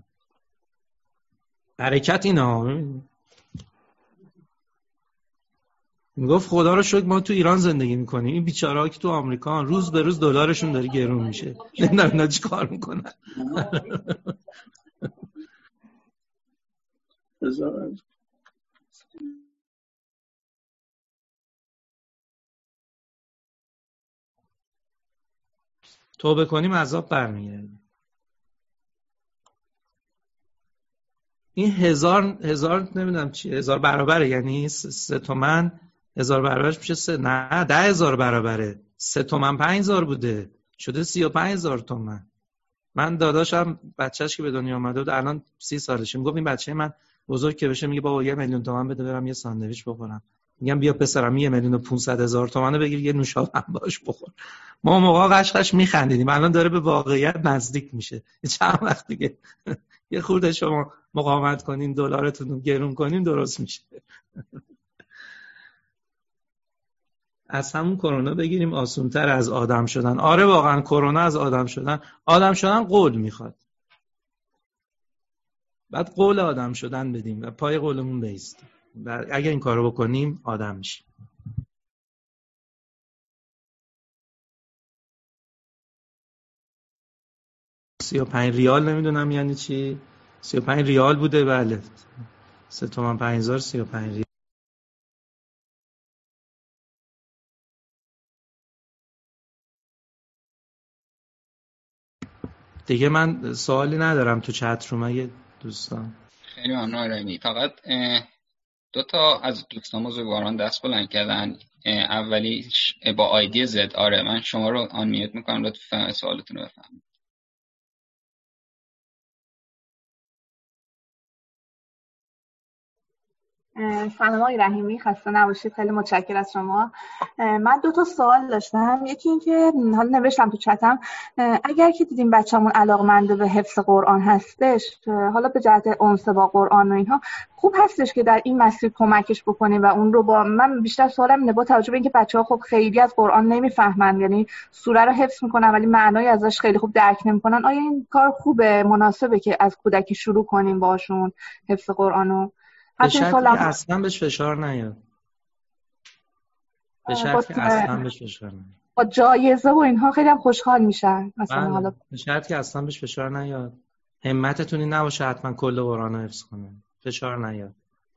برکت اینا ها. میگفت خدا رو شکر ما تو ایران زندگی میکنیم، این بیچاره ها که تو آمریکا روز به روز دلارشون داره گرون میشه، نمیدونم اینا چی کار میکنن. توبه کنیم عذاب برمیگرده. این هزار هزار نمیدونم چی هزار برابره، یعنی سه تومن هزار برابرش میشه سه، نه ده هزار برابره. سه تومن پنج هزار بوده شده سی و پنج هزار تومن. من داداشم بچهش که به دنیا آمده بود الان سی سالشه، میگفت این بچه من بزرگ که بشه میگه بابا یه میلیون تومن بده برم یه ساندویچ بخورم. میگم بیا پسرم یه میلیون و پانصد هزار تومن بگیر یه نوشابه هم باش بخور. ما موقع قشقش میخندیدیم، الان داره به واقعیت نزدیک میشه. چند وقت دیگه یه خورده شما مقاومت کنین دلارتون رو گرون کنین درست میشه. از همون کرونا بگیریم آسان‌تر از آدم شدن. آره واقعا کرونا از آدم شدن. آدم شدن قول میخواد. بعد قول آدم شدن بدیم و پای قولمون بایستیم. و اگه این کارو بکنیم آدم میشیم. سی و پنج ریال نمیدونم یعنی چی. سی و پنج ریال بوده بله. سه تومن پنج هزار سی و پنج ریال. دیگه من سوالی ندارم تو چت روم اگه دوستان.
خیلی ممنون رمی. فقط دو تا از دوستان بزرگواران دست بلند کردن. اولی با آیدی زد. آره من شما رو آن میت میکنم لطفا سوالتون رو بفهمید.
سلام آقای رحیمی، خسته نباشید. خیلی متشکرم از شما. من دو تا سوال داشتم. یکی این که حالا نوشتم تو چتم، اگر که دیدیم بچه‌مون علاقه‌مند به حفظ قرآن هستش، حالا به جهت انس با قرآن و اینها، خوب هستش که در این مسیر کمکش بکنیم و اون رو با من بیشتر سوالم اینه با توجه به اینکه بچه‌ها خب خیلی از قرآن نمیفهمن، یعنی سوره رو حفظ میکنن ولی معنای ازش خیلی خوب درک نمیکنن، آیا این کار خوبه، مناسبه که از کودکی شروع کنیم باشون حفظ قرآنو؟
به شرطی که اصلا بهش فشار نیاد. به شرطی که اصلا بهش فشار نیاد.
با جایزه و اینها خیلی هم خوشحال میشن مثلا. حالا
به شرطی که اصلا بهش فشار نیاد. همتتون نباشه حتما کل قرآن رو حفظ کنه. فشار نیاد.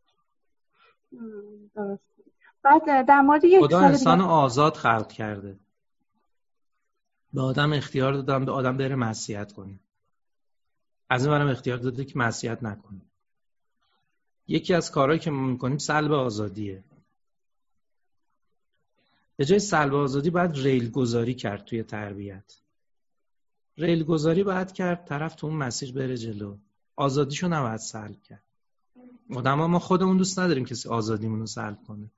درست. بعد در مورد یک
خدا انسان آزاد خلق کرده. به آدم اختیار دادم به آدم بره معصیت کنه. از این برم اختیار داده که معصیت نکنه. یکی از کارهایی که ما میکنیم سلب آزادیه. به جای سلب آزادی باید ریل گذاری کرد توی تربیت. ریل گذاری باید کرد طرف تو اون مسیر بره جلو. آزادیشو نباید سلب کرد. آدما ما خودمون دوست نداریم کسی آزادیمون رو سلب کنه.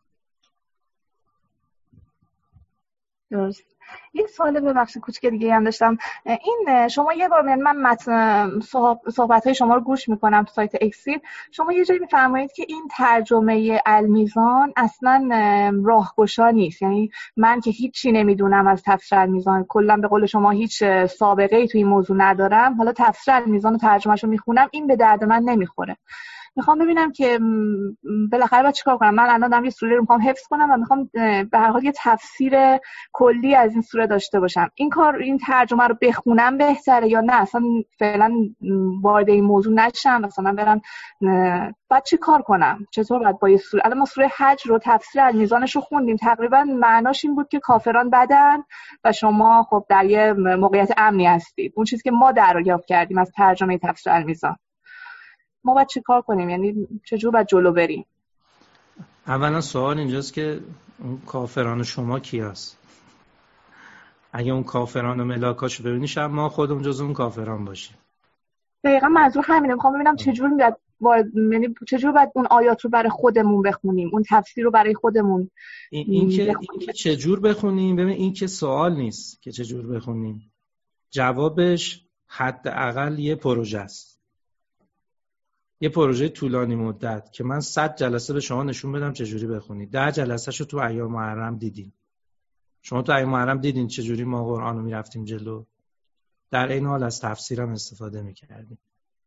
درست. یه سوال ببخشید کوچیک دیگه هم داشتم. این شما یه بار من متن صحبت‌های شما رو گوش میکنم تو سایت اکسید، شما یه جایی میفرمایید که این ترجمه المیزان اصلا راهگشا نیست، یعنی من که هیچی نمیدونم از تفسیر المیزان، کلا به قول شما هیچ سابقه ای تو این موضوع ندارم، حالا تفسیر المیزان و ترجمه‌شو میخونم این به درد من نمیخوره. میخوام ببینم که بالاخره باید چیکار کنم. من الان دارم یه سوره رو میخوام حفظ کنم و میخوام به هر حال یه تفسیر کلی از این سوره داشته باشم. این کار این ترجمه رو بخونم بهتره یا نه اصلا فعلا وارد این موضوع نشم، مثلا برم بعد چی کار کنم؟ چطور باید با یه سوره، الان ما سوره حج رو تفسیر المیزانش رو خوندیم، تقریبا معناش این بود که کافران بدن و شما خب در یه موقعیت امنی هستید. اون چیزی که ما دریافت کردیم از ترجمه تفسیر المیزان، ما باید چی کار کنیم؟ یعنی چجور باید جلو بریم؟
اولا سوال اینجاست که اون کافران شما کی هست؟ اگه اون کافران و ملاکاشو ببینی شب ما خودمون جز اون کافران باشیم.
دقیقا منظور همینه. میخوام ببینم چجور میاد باید، یعنی چجور باید اون آیات رو برای خودمون بخونیم، اون تفسیر رو برای خودمون.
این, این که این که چجور بخونیم، ببین این که سوال نیست که چجور بخونیم، جوابش حداقل یه پروژه است. یه پروژه طولانی مدت که من صد جلسه به شما نشون بدم چجوری بخونید، ده جلسه‌شو تو ایام محرم دیدین. شما تو ایام محرم دیدین چجوری ما قرآن رو میرفتیم جلو، در این حال از تفسیرم استفاده میکردیم.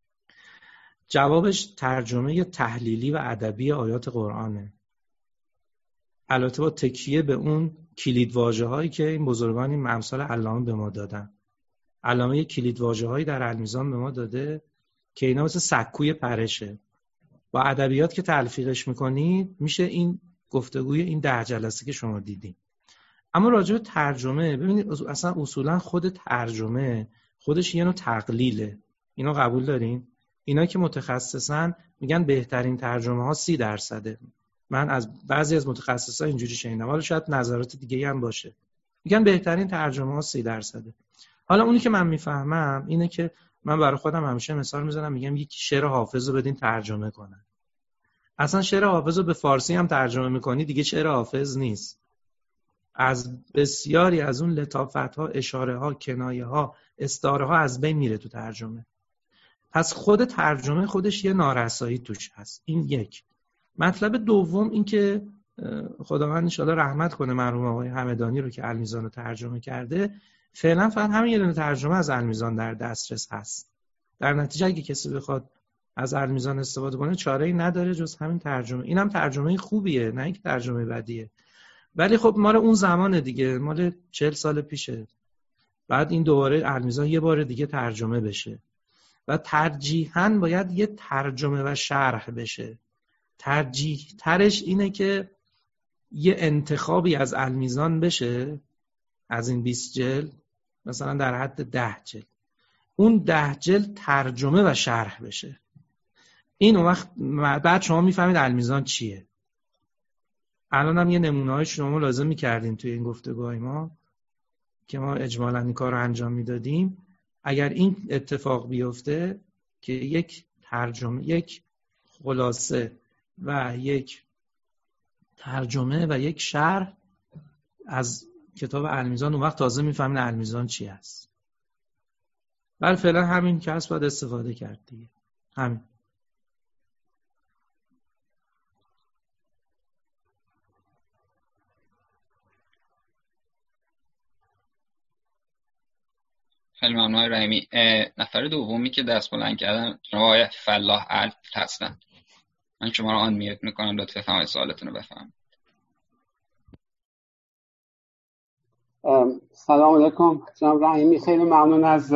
جوابش ترجمه تحلیلی و ادبی آیات قرآنه، البته با تکیه به اون کلید واژه‌هایی که این بزرگان این امثال علامه به ما دادن. علامه یک کلید واژه‌هایی در المیزان به ما داده که اینا مثل سکوی پرشه. با ادبیات که تلفیقش میکنید میشه این گفتگوی این ده جلسه که شما دیدین. اما راجع به ترجمه ببینید، اصلا اصولا خود ترجمه خودش یه نوع تقلیله. اینو قبول دارین؟ اینا که متخصصن میگن بهترین ترجمه ها سی درصده. من از بعضی از متخصصا اینجوری شنیدم، حالا شاید نظرات دیگه هم باشه، میگن بهترین ترجمه ها سی درصده. حالا اونی که من میفهمم اینه که من برای خودم همیشه مثال میزنم، میگم یک شعر حافظ رو بدین ترجمه کنن. اصلا شعر حافظ رو به فارسی هم ترجمه میکنی دیگه شعر حافظ نیست. از بسیاری از اون لطافت‌ها، اشاره‌ها، کنایه‌ها، استعاره‌ها از بین میره تو ترجمه. پس خود ترجمه خودش یه نارسایی توش هست. این یک. مطلب دوم این که خداوند ان شاءالله رحمت کنه مرحوم آقای همدانی رو که المیزان رو ترجمه کرده، فعلا فقط همین یه دونه ترجمه از المیزان در دسترس هست. در نتیجه اگه کسی بخواد از المیزان استفاده کنه چاره‌ای نداره جز همین ترجمه. اینم ترجمه خوبیه، نه اینکه ترجمه بدیه. ولی خب مال اون زمانه دیگه، مال چهل سال پیشه. بعد این دوباره المیزان یه بار دیگه ترجمه بشه و ترجیحاً باید یه ترجمه و شرح بشه. ترجیح ترش اینه که یه انتخابی از المیزان بشه، از این بیست جلد مثلا در حد ده جلد، اون ده جلد ترجمه و شرح بشه. این اون وقت بعد شما میفهمید المیزان چیه. الان هم یه نمونه های شما لازم میکردیم توی این گفتگوهای ما که ما اجمالاً این کار رو انجام میدادیم. اگر این اتفاق بیفته که یک ترجمه، یک خلاصه و یک ترجمه و یک شرح از کتاب المیزان، اون وقت تازه میفهمین المیزان چی است. ولی فعلا همین که هست باید استفاده کرد دیگه. همین.
خیلی ممنون آقای رحیمی. نفر دومی که دست بلند کردن جناب آقای فلاح الف هستن. من شما رو آن میوت میکنم، لطفا فرمایید سوالتون رو بفرمایید.
سلام علیکم جناب رحیمی، خیلی ممنون از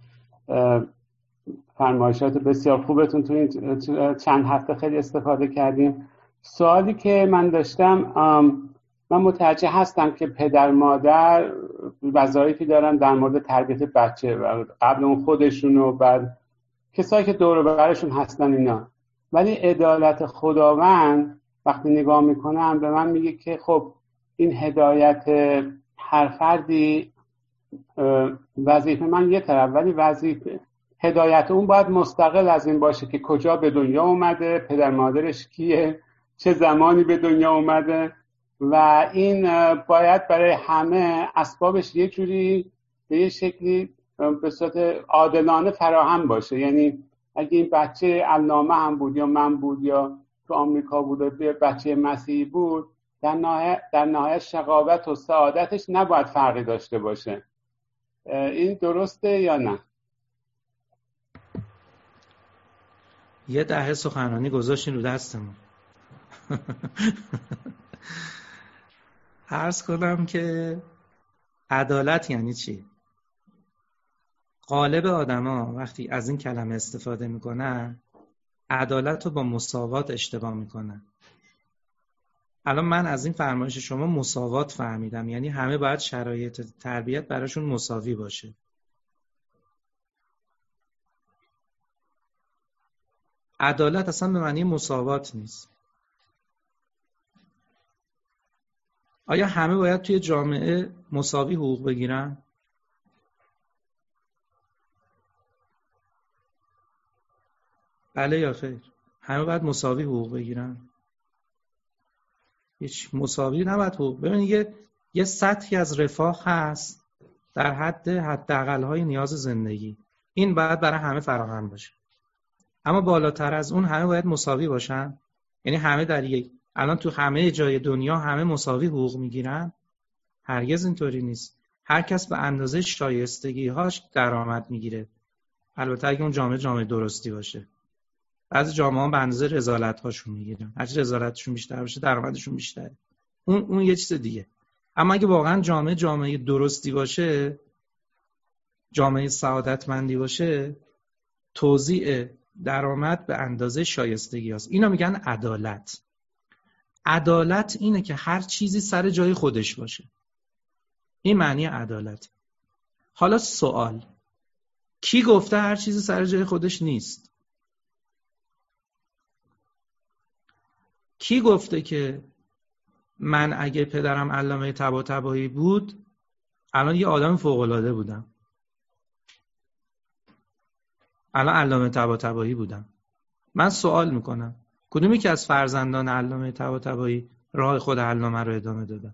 فرمایشات بسیار خوبتون. تو این چند هفته خیلی استفاده کردیم. سوالی که من داشتم، من متوجه هستم که پدر مادر وظایفی دارن در مورد تربیت بچه، قبل اون خودشون و بعد کسایی که دور و برشون هستن اینا. ولی عدالت خداوند وقتی نگاه میکنم به من میگه که خب این هدایت هر فردی وظیفه من یه طرف، ولی وظیفه هدایت اون باید مستقل از این باشه که کجا به دنیا اومده، پدر مادرش کیه، چه زمانی به دنیا اومده، و این باید برای همه اسبابش یه جوری به یه شکلی به صورت عادلانه فراهم باشه. یعنی اگه این بچه علامه هم بود یا من بود یا تو آمریکا بود و بچه مسیحی بود، در نهایت در نهایت شقاوت و سعادتش نباید فرقی داشته باشه. این درسته یا نه؟
یه دهه سخنرانی گذاشتین رو دستمون. عرض کنم که عدالت یعنی چی؟ غالب آدما وقتی از این کلمه استفاده میکنن عدالت رو با مساوات اشتباه میکنن. الان من از این فرمایش شما مساوات فهمیدم، یعنی همه باید شرایط تربیت براشون مساوی باشه. عدالت اصلا به معنی مساوات نیست. آیا همه باید توی جامعه مساوی حقوق بگیرن؟ بله یا خیر؟ همه باید مساوی حقوق بگیرن؟ هیچ مساوی نباید حقوق. ببینید یه یه سطحی از رفاه هست در حد حداقل‌های نیاز زندگی. این باید برای همه فراهم باشه. اما بالاتر از اون همه باید مساوی باشن؟ یعنی همه در یک، الان تو همه جای دنیا همه مساوی حقوق میگیرن؟ هرگز اینطوری نیست. هر کس به اندازه شایستگی‌هاش درآمد میگیره، البته اگه اون جامعه جامعه درستی باشه. بعضی جامعه‌ها به اندازه رذالت‌هاشون میگیرن، هر چی رذالتشون بیشتر باشه درآمدشون بیشتره، اون اون یه چیز دیگه. اما اگه واقعا جامعه جامعه درستی باشه، جامعه سعادتمندی باشه، توزیع درآمد به اندازه شایستگی هست. اینا میگن عدالت. عدالت اینه که هر چیزی سر جای خودش باشه. این معنی عدالت. حالا سوال، کی گفته هر چیزی سر جای خودش نیست؟ کی گفته که من اگه پدرم علامه طباطبایی بود الان یه آدم فوق‌العاده بودم، الان علامه طباطبایی بودم؟ من سوال میکنم کدومی که از فرزندان علامه طباطبایی راه خود علامه رو ادامه دادن؟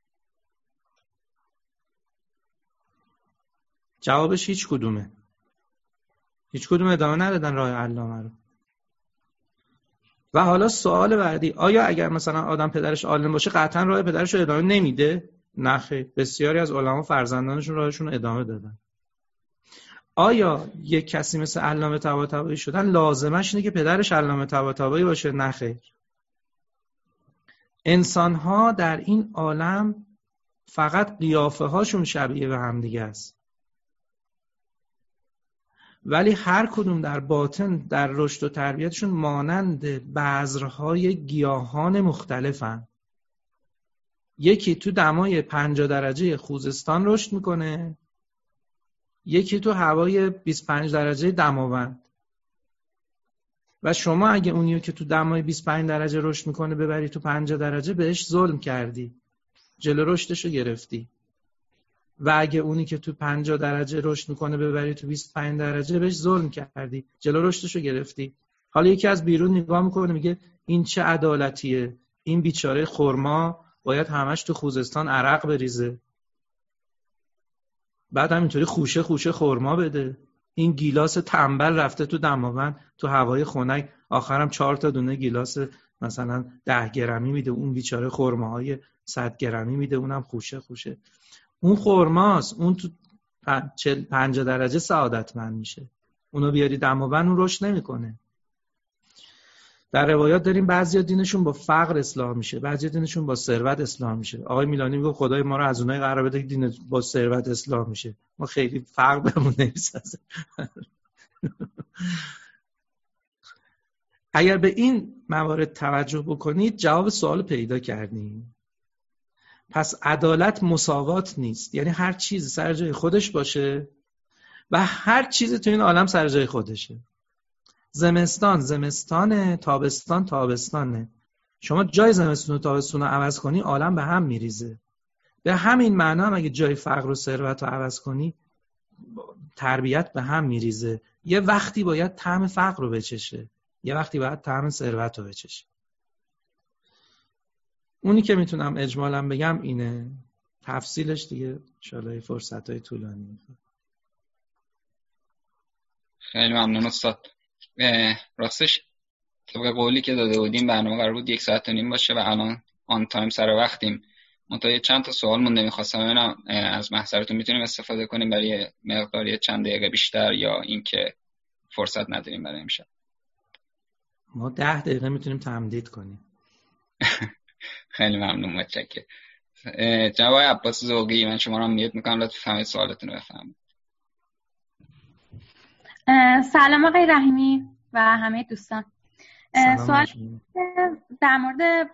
جوابش هیچ کدومه. هیچ کدوم ادامه ندادن راه علامه رو. و حالا سوال بعدی، آیا اگر مثلا آدم پدرش عالم باشه قطعا راه پدرش رو ادامه نمیده؟ نه خیر، بسیاری از علما فرزندانشون راهشون رو ادامه دادن. آیا یک کسی مثل علامه طباطبایی شدن لازمش اینه که پدرش علامه طباطبایی باشه؟ نه خیر. انسان‌ها در این عالم فقط قیافه هاشون شبیه به هم دیگه است، ولی هر کدوم در باطن در رشد و تربیتشون مانند بذرهای گیاهان مختلفن. یکی تو دمای پنجاه درجه خوزستان رشد میکنه، یکی تو هوای بیست و پنج درجه دماوند. و شما اگه اونیو که تو دمای بیست و پنج درجه رشد میکنه ببری تو پنجاه درجه، بهش ظلم کردی، جلو رشدشو گرفتی. و اگه اونی که تو پنجاه درجه رشد میکنه ببری تو بیست و پنج درجه، بهش ظلم کردی، جلو رشدشو گرفتی. حالا یکی از بیرون نگاه میکنه میگه این چه عدالتیه، این بیچاره خرما باید همش تو خوزستان عرق بریزه، بعد همینطوری خوشه خوشه خرما بده. این گیلاس تنبل رفته تو دماوند تو هوای خنک، آخرم چهار تا دونه گیلاس مثلا ده گرمی میده، اون بیچاره خرماهای صد گرمی میده، اونم خوشه خوشه. اون خرماست، اون تو پنجاه درجه سعادتمند میشه، اونو بیاری دماوند اون رشد نمیکنه. در روایات داریم بعضیا دینشون با فقر اصلاح میشه، بعضیا دینشون با ثروت اصلاح میشه. آقای میلانی میگه خدای ما رو از اونای قرار بده که دین با ثروت اصلاح میشه، ما خیلی فقر بهمون نمیسازه. اگر به این موارد توجه بکنید جواب سوال پیدا کردیم. پس عدالت مساوات نیست، یعنی هر چیزی سر جای خودش باشه و هر چیزی تو این عالم سر جای خودشه. زمستان زمستانه، تابستان تابستانه. شما جای زمستون و تابستون رو عوض کنی عالم به هم میریزه. به همین معنا هم اگه جای فقر و ثروت رو عوض کنی تربیت به هم میریزه. یه وقتی باید طعم فقر رو بچشه، یه وقتی باید طعم ثروت رو بچشه. اونی که میتونم اجمالا بگم اینه، تفصیلش دیگه انشاءالله فرصت‌های طولانی میخواد.
خیلی ممنون استاد. راستش طبق قولی که داده بودیم برنامه قرار بود یک ساعت و نیم باشه و الان آن تایم سر وقتیم. منتها چند تا سوال مونده، می‌خواستم ببینم از محضرتون میتونیم استفاده کنیم برای مقداری چند دقیقه بیشتر یا اینکه فرصت نداریم برای امشب.
ما ده دقیقه میتونیم تمدید کنیم.
خیلی ممنون، متشکرم. جناب عباس ذوقی، من شما رو میت میکنم لطفاً بفرمایید سوالتون رو بفرمایید.
سلام آقای رحیمی و همه دوستان. سوال در مورد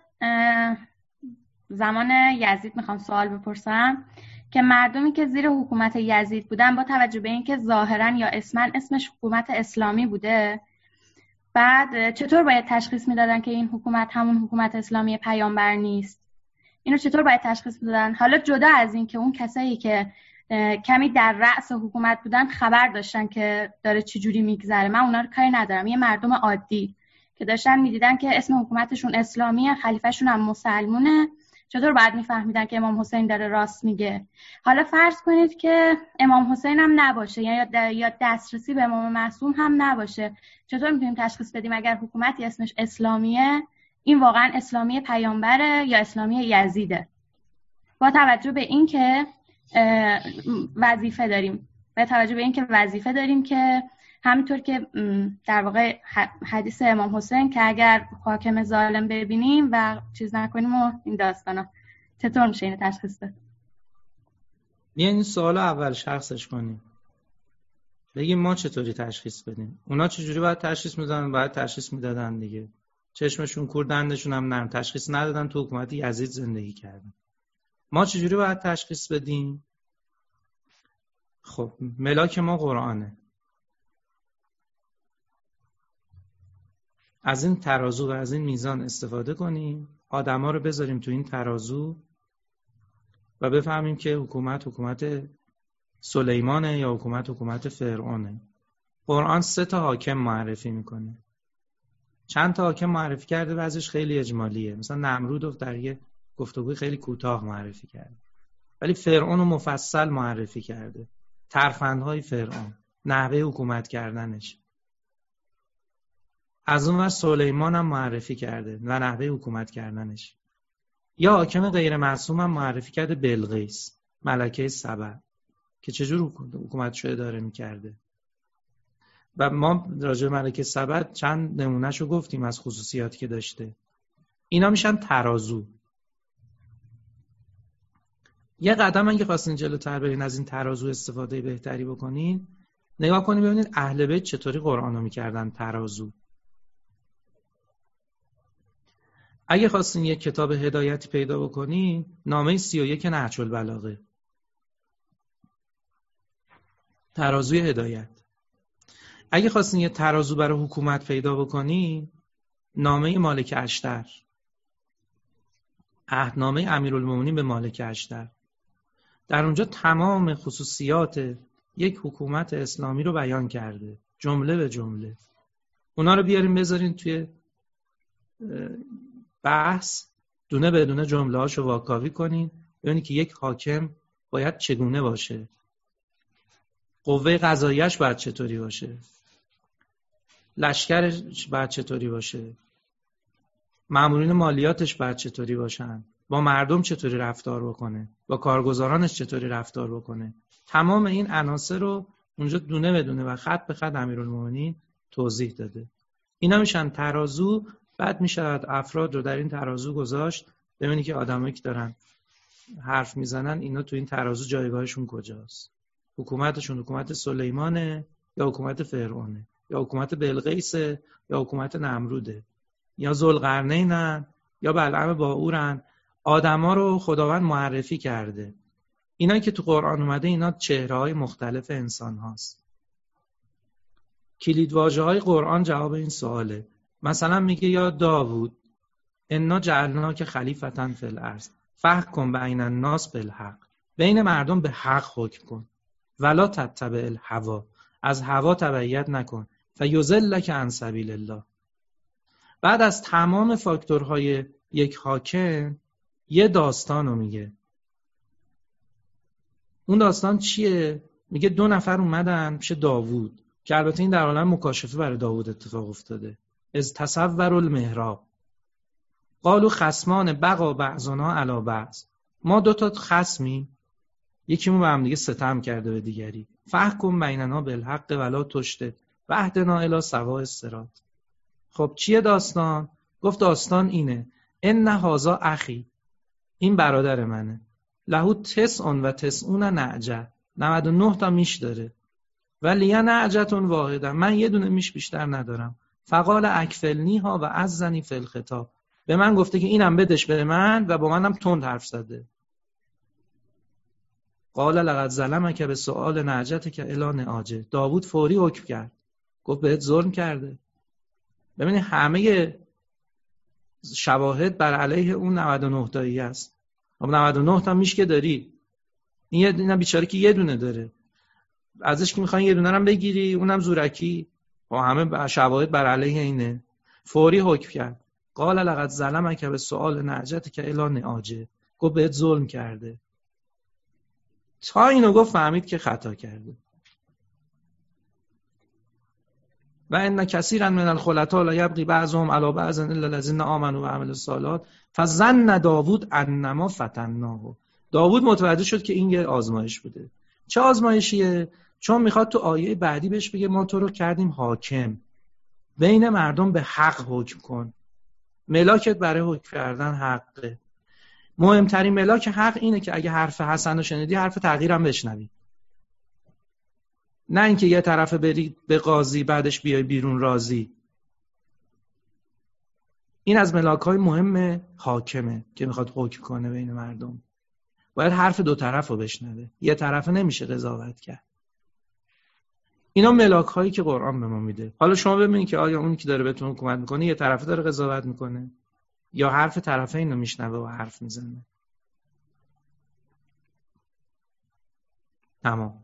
زمان یزید میخوام سوال بپرسم که مردمی که زیر حکومت یزید بودن با توجه به اینکه ظاهرا یا اسمن اسمش حکومت اسلامی بوده، بعد چطور باید تشخیص میدادن که این حکومت همون حکومت اسلامی پیامبر نیست؟ اینو چطور باید تشخیص میدادن؟ حالا جدا از این که اون کسایی که کمی در رأس حکومت بودن خبر داشتن که داره چجوری میگذره، من اونا رو کاری ندارم، یه مردم عادی که داشتن میدیدن که اسم حکومتشون اسلامیه، خلیفهشون هم مسلمونه چطور باید میفهمیدن که امام حسین داره راست میگه؟ حالا فرض کنید که امام حسین هم نباشه یا یا دسترسی به امام معصوم هم نباشه، چطور میتونیم تشخیص بدیم اگر حکومتی اسمش اسلامیه این واقعا اسلامی پیامبره یا اسلامی یزیده؟ با توجه به این که وظیفه داریم با توجه به این که وظیفه داریم که همینطور که در واقع حدیث امام حسین که اگر حاکم ظالم ببینیم و چیز نکنیم و این داستانا، چطور میشه اینو تشخیص داد؟
بیاین این سوال اول شخصش کنیم، بگیم ما چطوری تشخیص بدیم. اونا چجوری باید تشخیص میدادن؟ باید تشخیص میدادن دیگه، چشمشون کور دندشون هم نرم، تشخیص ندادن، تو حکومت یزید زندگی کردن. ما چجوری باید تشخیص بدیم؟ خب ملاک ما قرآنه. از این ترازو و از این میزان استفاده کنیم، آدما رو بذاریم تو این ترازو و بفهمیم که حکومت حکومت سلیمانه یا حکومت حکومت فرعونه. قرآن سه تا حاکم معرفی میکنه. چند تا حاکم معرفی کرده، بعضیش خیلی اجمالیه، مثلا نمرود رو در یه گفتگوی خیلی کوتاه معرفی کرده، ولی فرعون رو مفصل معرفی کرده، ترفندهای فرعون، نحوه حکومت کردنش. از اون ور سلیمان هم معرفی کرده و نحوه حکومت کردنش. یا حاکم غیر معصوم هم معرفی کرده، بلقیس ملکه سبع، که چجور حکومتش رو اداره میکرده. و ما راجع به ملکه سبع چند نمونهشو گفتیم از خصوصیاتی که داشته. اینا میشن ترازو. یه قدم اگه خواستین جلوتر برین از این ترازو استفاده بهتری بکنین، نگاه کنین ببینید اهل بیت چطوری قرآنو میکردن ترازو. اگه خواستین یک کتاب هدایتی پیدا بکنین، نامه سی و یک نهج البلاغه، ترازوی هدایت. اگه خواستین یه ترازو برای حکومت پیدا بکنین، نامه مالک اشتر، عهدنامه امیرالمومنین به مالک اشتر، در اونجا تمام خصوصیات یک حکومت اسلامی رو بیان کرده، جمله به جمله. اونا رو بیاریم بذارین توی بحث، دونه به دونه جمله هاشو واکاوی کنین، ببینید که یک حاکم باید چگونه باشه، قوه قضاییش باید چطوری باشه، لشکرش باید چطوری باشه، مامورین مالیاتش باید چطوری باشن، با مردم چطوری رفتار بکنه، با کارگزارانش چطوری رفتار بکنه. تمام این عناصر رو اونجا دونه به دونه و خط به خط امیرالمومنین توضیح داده. اینا میشن ترازو. بعد میشود افراد رو در این ترازو گذاشت، ببینید که آدمایی که دارن حرف میزنن اینا تو این ترازو جایگاهشون کجاست. حکومتشون حکومت سلیمانه یا حکومت فرعونه، یا حکومت بلقیسه یا حکومت نمروده، یا ذوالقرنینن یا بلعم باعورن. آدما رو خداوند معرفی کرده. اینا که تو قرآن اومده اینا چهره‌های مختلف انسان هاست. کلیدواژه‌های قرآن جواب این سواله. مثلا میگه یا داوود انا جعلناک خلیفة فی الارض فاحکم بین الناس بالحق، بین مردم به حق حکم کن، ولا تتبع الهوا، از هوا تبعیت نکن، فیضلک عن سبیل الله. بعد از تمام فاکتورهای یک حاکم یه داستانو میگه. اون داستان چیه؟ میگه دو نفر اومدن پیش داوود، که البته این در عالم مکاشفه برای داوود اتفاق افتاده. از تصور المحراب قالوا خصمان بغى بعضنا علی بعض، ما دو تا خصمیم، یکیمون به هم دیگه ستم کرده به دیگری، فاحکم بیننا بالحق ولا تشدد واهدنا الی سواء الصراط. خب چیه داستان؟ گفت داستان اینه، ان هذا اخی، این برادر منه، له تسع و تسعون نعجه، نود و نه تا میش داره، ولی نعجتون واحده، من یه دونه میش بیشتر ندارم. فقال اکفلنی ها و عزنی فی الخطاب، به من گفته که اینم بدش به من و با منم تند حرف زده. قال لقد ظلمک به سؤال نعجتک الی نعاجه، داوود فوری حکم کرد، گفت بهت ظلم کرده. ببینید همه شواهد بر علیه اون نود و نه تایی است. خب نود و نه تا میش که داری، این یه دونه بیچاره که یه دونه داره، ازش که میخواین یه دونه رو بگیری، اونم زورکی، با همه شواهد بر علیه اینه. فوری حکم کرد. قال لقد ظلمک به سؤال نعجتک الی نعاجه، گفت بهت ظلم کرده. تا اینو گفت فهمید که خطا کرده. و ان کثیرا من الخلطاء لا یبغی بعضهم علی بعض الا الذین آمنوا و عملوا الصالحات فظن داوود انما فتناه. داوود متوجه شد که این یه آزمایش بوده. چه آزمایشیه؟ چون میخواد تو آیه بعدی بهش بگه ما تو رو کردیم حاکم، بین مردم به حق حکم کن. ملاکت برای حکم کردن حقه. مهمترین ملاک حق اینه که اگه حرف حسن رو شنیدی حرف تغییرم بشنوی، نه اینکه یه طرف بری به قاضی بعدش بیای بیرون راضی. این از ملاک‌های مهم حاکمه که میخواد حکم کنه بین مردم. باید حرف دو طرف رو بشنوه، یه طرف نمیشه قضاوت کرد. اینا ملاک‌هایی که قرآن به ما میده. حالا شما ببینید که آیا اونی که داره بهتون حکومت میکنه یه طرفه داره قضاوت میکنه یا حرف طرفین رو میشنوه و حرف میزنه. تمام.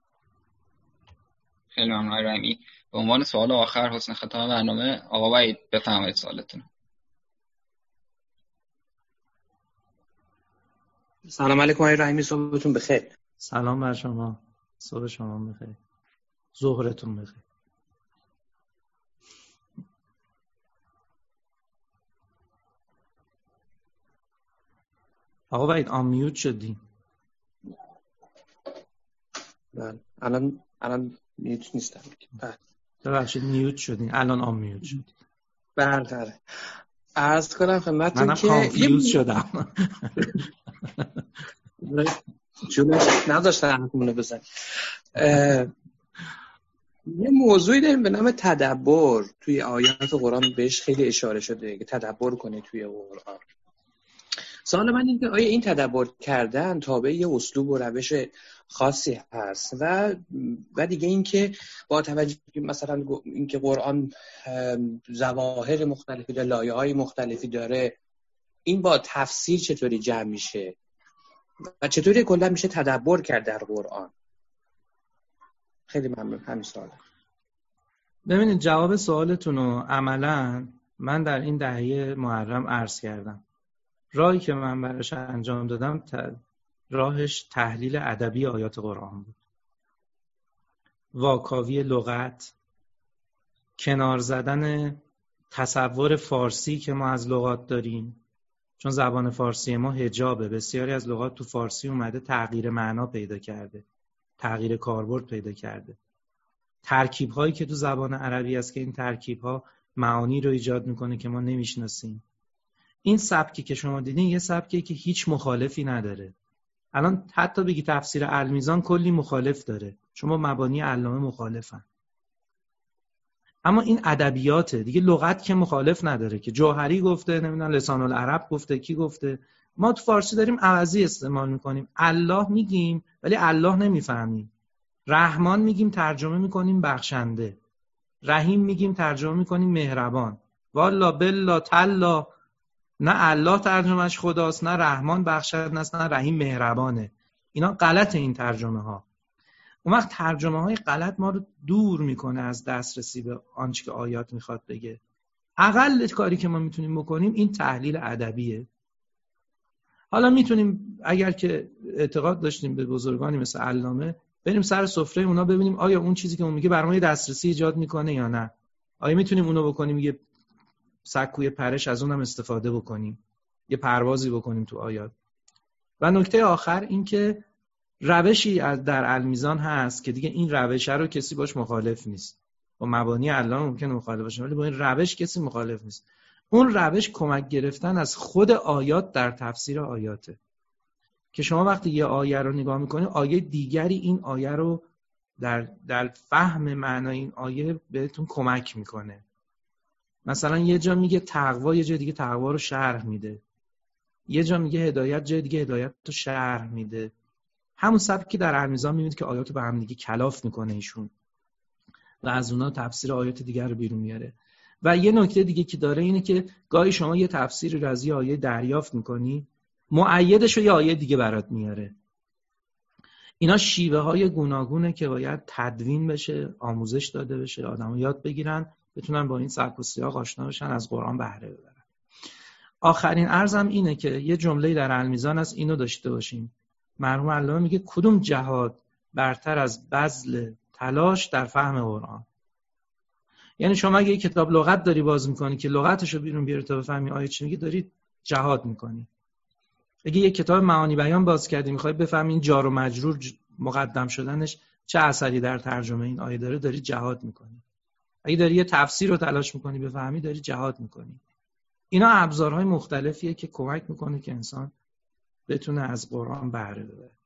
خیلی ممنون آقای رحیمی. به عنوان سوال آخر حسن ختام برنامه آقا وحید بفرمایید سوالتون.
سلام علیکم آقای رحیمی، صبحتون بخیر.
سلام بر شما، صبح شما بخیر، ظهرتون بخیر. آقا وحید آن میوت شدی.
بله الان الان میوت نیستم. بله
ببخشید میوت شدین، الان آن میوت شدی.
بله بله. عرض کنم خدمتتون که
منم کانفیوز شدم.
جونش نداشتم همونو بزن. یه موضوعی داریم به نام تدبر. توی آیات قرآن بهش خیلی اشاره شده که تدبر کنید توی قرآن. سوال من این که آیا این تدبر کردن تابع یه اسلوب و روش خاصی هست و و دیگه این که با توجه مثلا این که قرآن ظواهر مختلفی داره، لایه‌های مختلفی داره، این با تفسیر چطوری جمع میشه و چطوری کلا میشه تدبر کرد در قرآن؟ خیلی ممنون. همین سواله.
ببینید جواب سوالتون رو عملاً من در این دهه محرم عرض کردم. راهی که من براش انجام دادم ت... راهش تحلیل ادبی آیات قرآن بود. واکاوی لغت، کنار زدن تصور فارسی که ما از لغات داریم، چون زبان فارسی ما حجابه. بسیاری از لغات تو فارسی اومده تغییر معنا پیدا کرده، تغییر کاربرد پیدا کرده. ترکیب هایی که تو زبان عربی هست که این ترکیب ها معانی رو ایجاد میکنه که ما نمیشناسیم. این سبکی که شما دیدین یه سبکی که هیچ مخالفی نداره. الان حتی بگی تفسیر المیزان کلی مخالف داره، شما مبانی علامه مخالفن. اما این ادبیاته دیگه، لغت که مخالف نداره که جوهری گفته، نمیدونم لسان العرب گفته، کی گفته. ما تو فارسی داریم عوضی استعمال میکنیم. الله میگیم ولی الله نمیفهمیم. رحمان میگیم ترجمه میکنیم بخشنده. رحیم میگیم ترجمه میکنیم مهربان. والا بالله تالا، نه الله ترجمهش خداست، نه رحمان بخشنده است، نه رحیم مهربانه. اینا غلط این ترجمه ها. اون وقت ترجمه های غلط ما رو دور میکنه از دسترسی به آنچه که آیات میخواد بگه. اقل کاری که ما میتونیم بکنیم این تحلیل ادبیه. حالا میتونیم اگر که اعتقاد داشتیم به بزرگانی مثل علامه، بریم سر سفره اونا ببینیم آیا اون چیزی که اون میگه برای ما دسترسی ایجاد میکنه یا نه. آیا میتونیم اونو بکنیم یه سکوی پرش از اونم استفاده بکنیم، یه پروازی بکنیم تو آیات. و نکته آخر این که روشی از در المیزان هست که دیگه این روش رو کسی باش مخالف نیست. با مبانی علامه ممکنه مخالف باشه ولی با این روش کسی مخالف نیست. اون روش کمک گرفتن از خود آیات در تفسیر آیاته که شما وقتی یه آیه رو نگاه میکنید آیه دیگری این آیه رو در در فهم معنای این آیه بهتون کمک میکنه. مثلا یه جا میگه تقوا، یه جا دیگه تقوا رو شرح میده. یه جا میگه هدایت، جای دیگه هدایت رو شرح میده. همون سبکی در المیزان میبینید که آیات رو به هم دیگه کلاف میکنه ایشون و از اونها تفسیر آیات دیگر رو بیرون میاره. و یه نکته دیگه که داره اینه که گاهی شما یه تفسیری رو از یه آیه دریافت میکنی، مؤیدش رو یه آیه دیگه برات میاره. اینا شیوه های گوناگونه که باید تدوین بشه، آموزش داده بشه، آدم‌ها یاد بگیرن، بتونن با این سبک و سیاق آشنا بشن، از قرآن بهره ببرن. آخرین عرضم اینه که یه جمله در المیزان است، اینو داشته باشیم. مرحوم علامه میگه کدوم جهاد برتر از بذل تلاش در فهم قرآن. یعنی شما اگه یک کتاب لغت داری باز میکنی که لغتشو بیرون بیاری تا بفهمی آیه چی میگه، داری جهاد میکنی. اگه یک کتاب معانی بیان باز کردی میخوای بفهمی این جار و مجرور مقدم شدنش چه اثری در ترجمه این آیه داره، داری جهاد میکنی. اگه داری یه تفسیر رو تلاش میکنی بفهمی، داری جهاد میکنی. اینا ابزارهای مختلفیه که کمک میکنه که انسان بتونه از قرآن بهره ببره.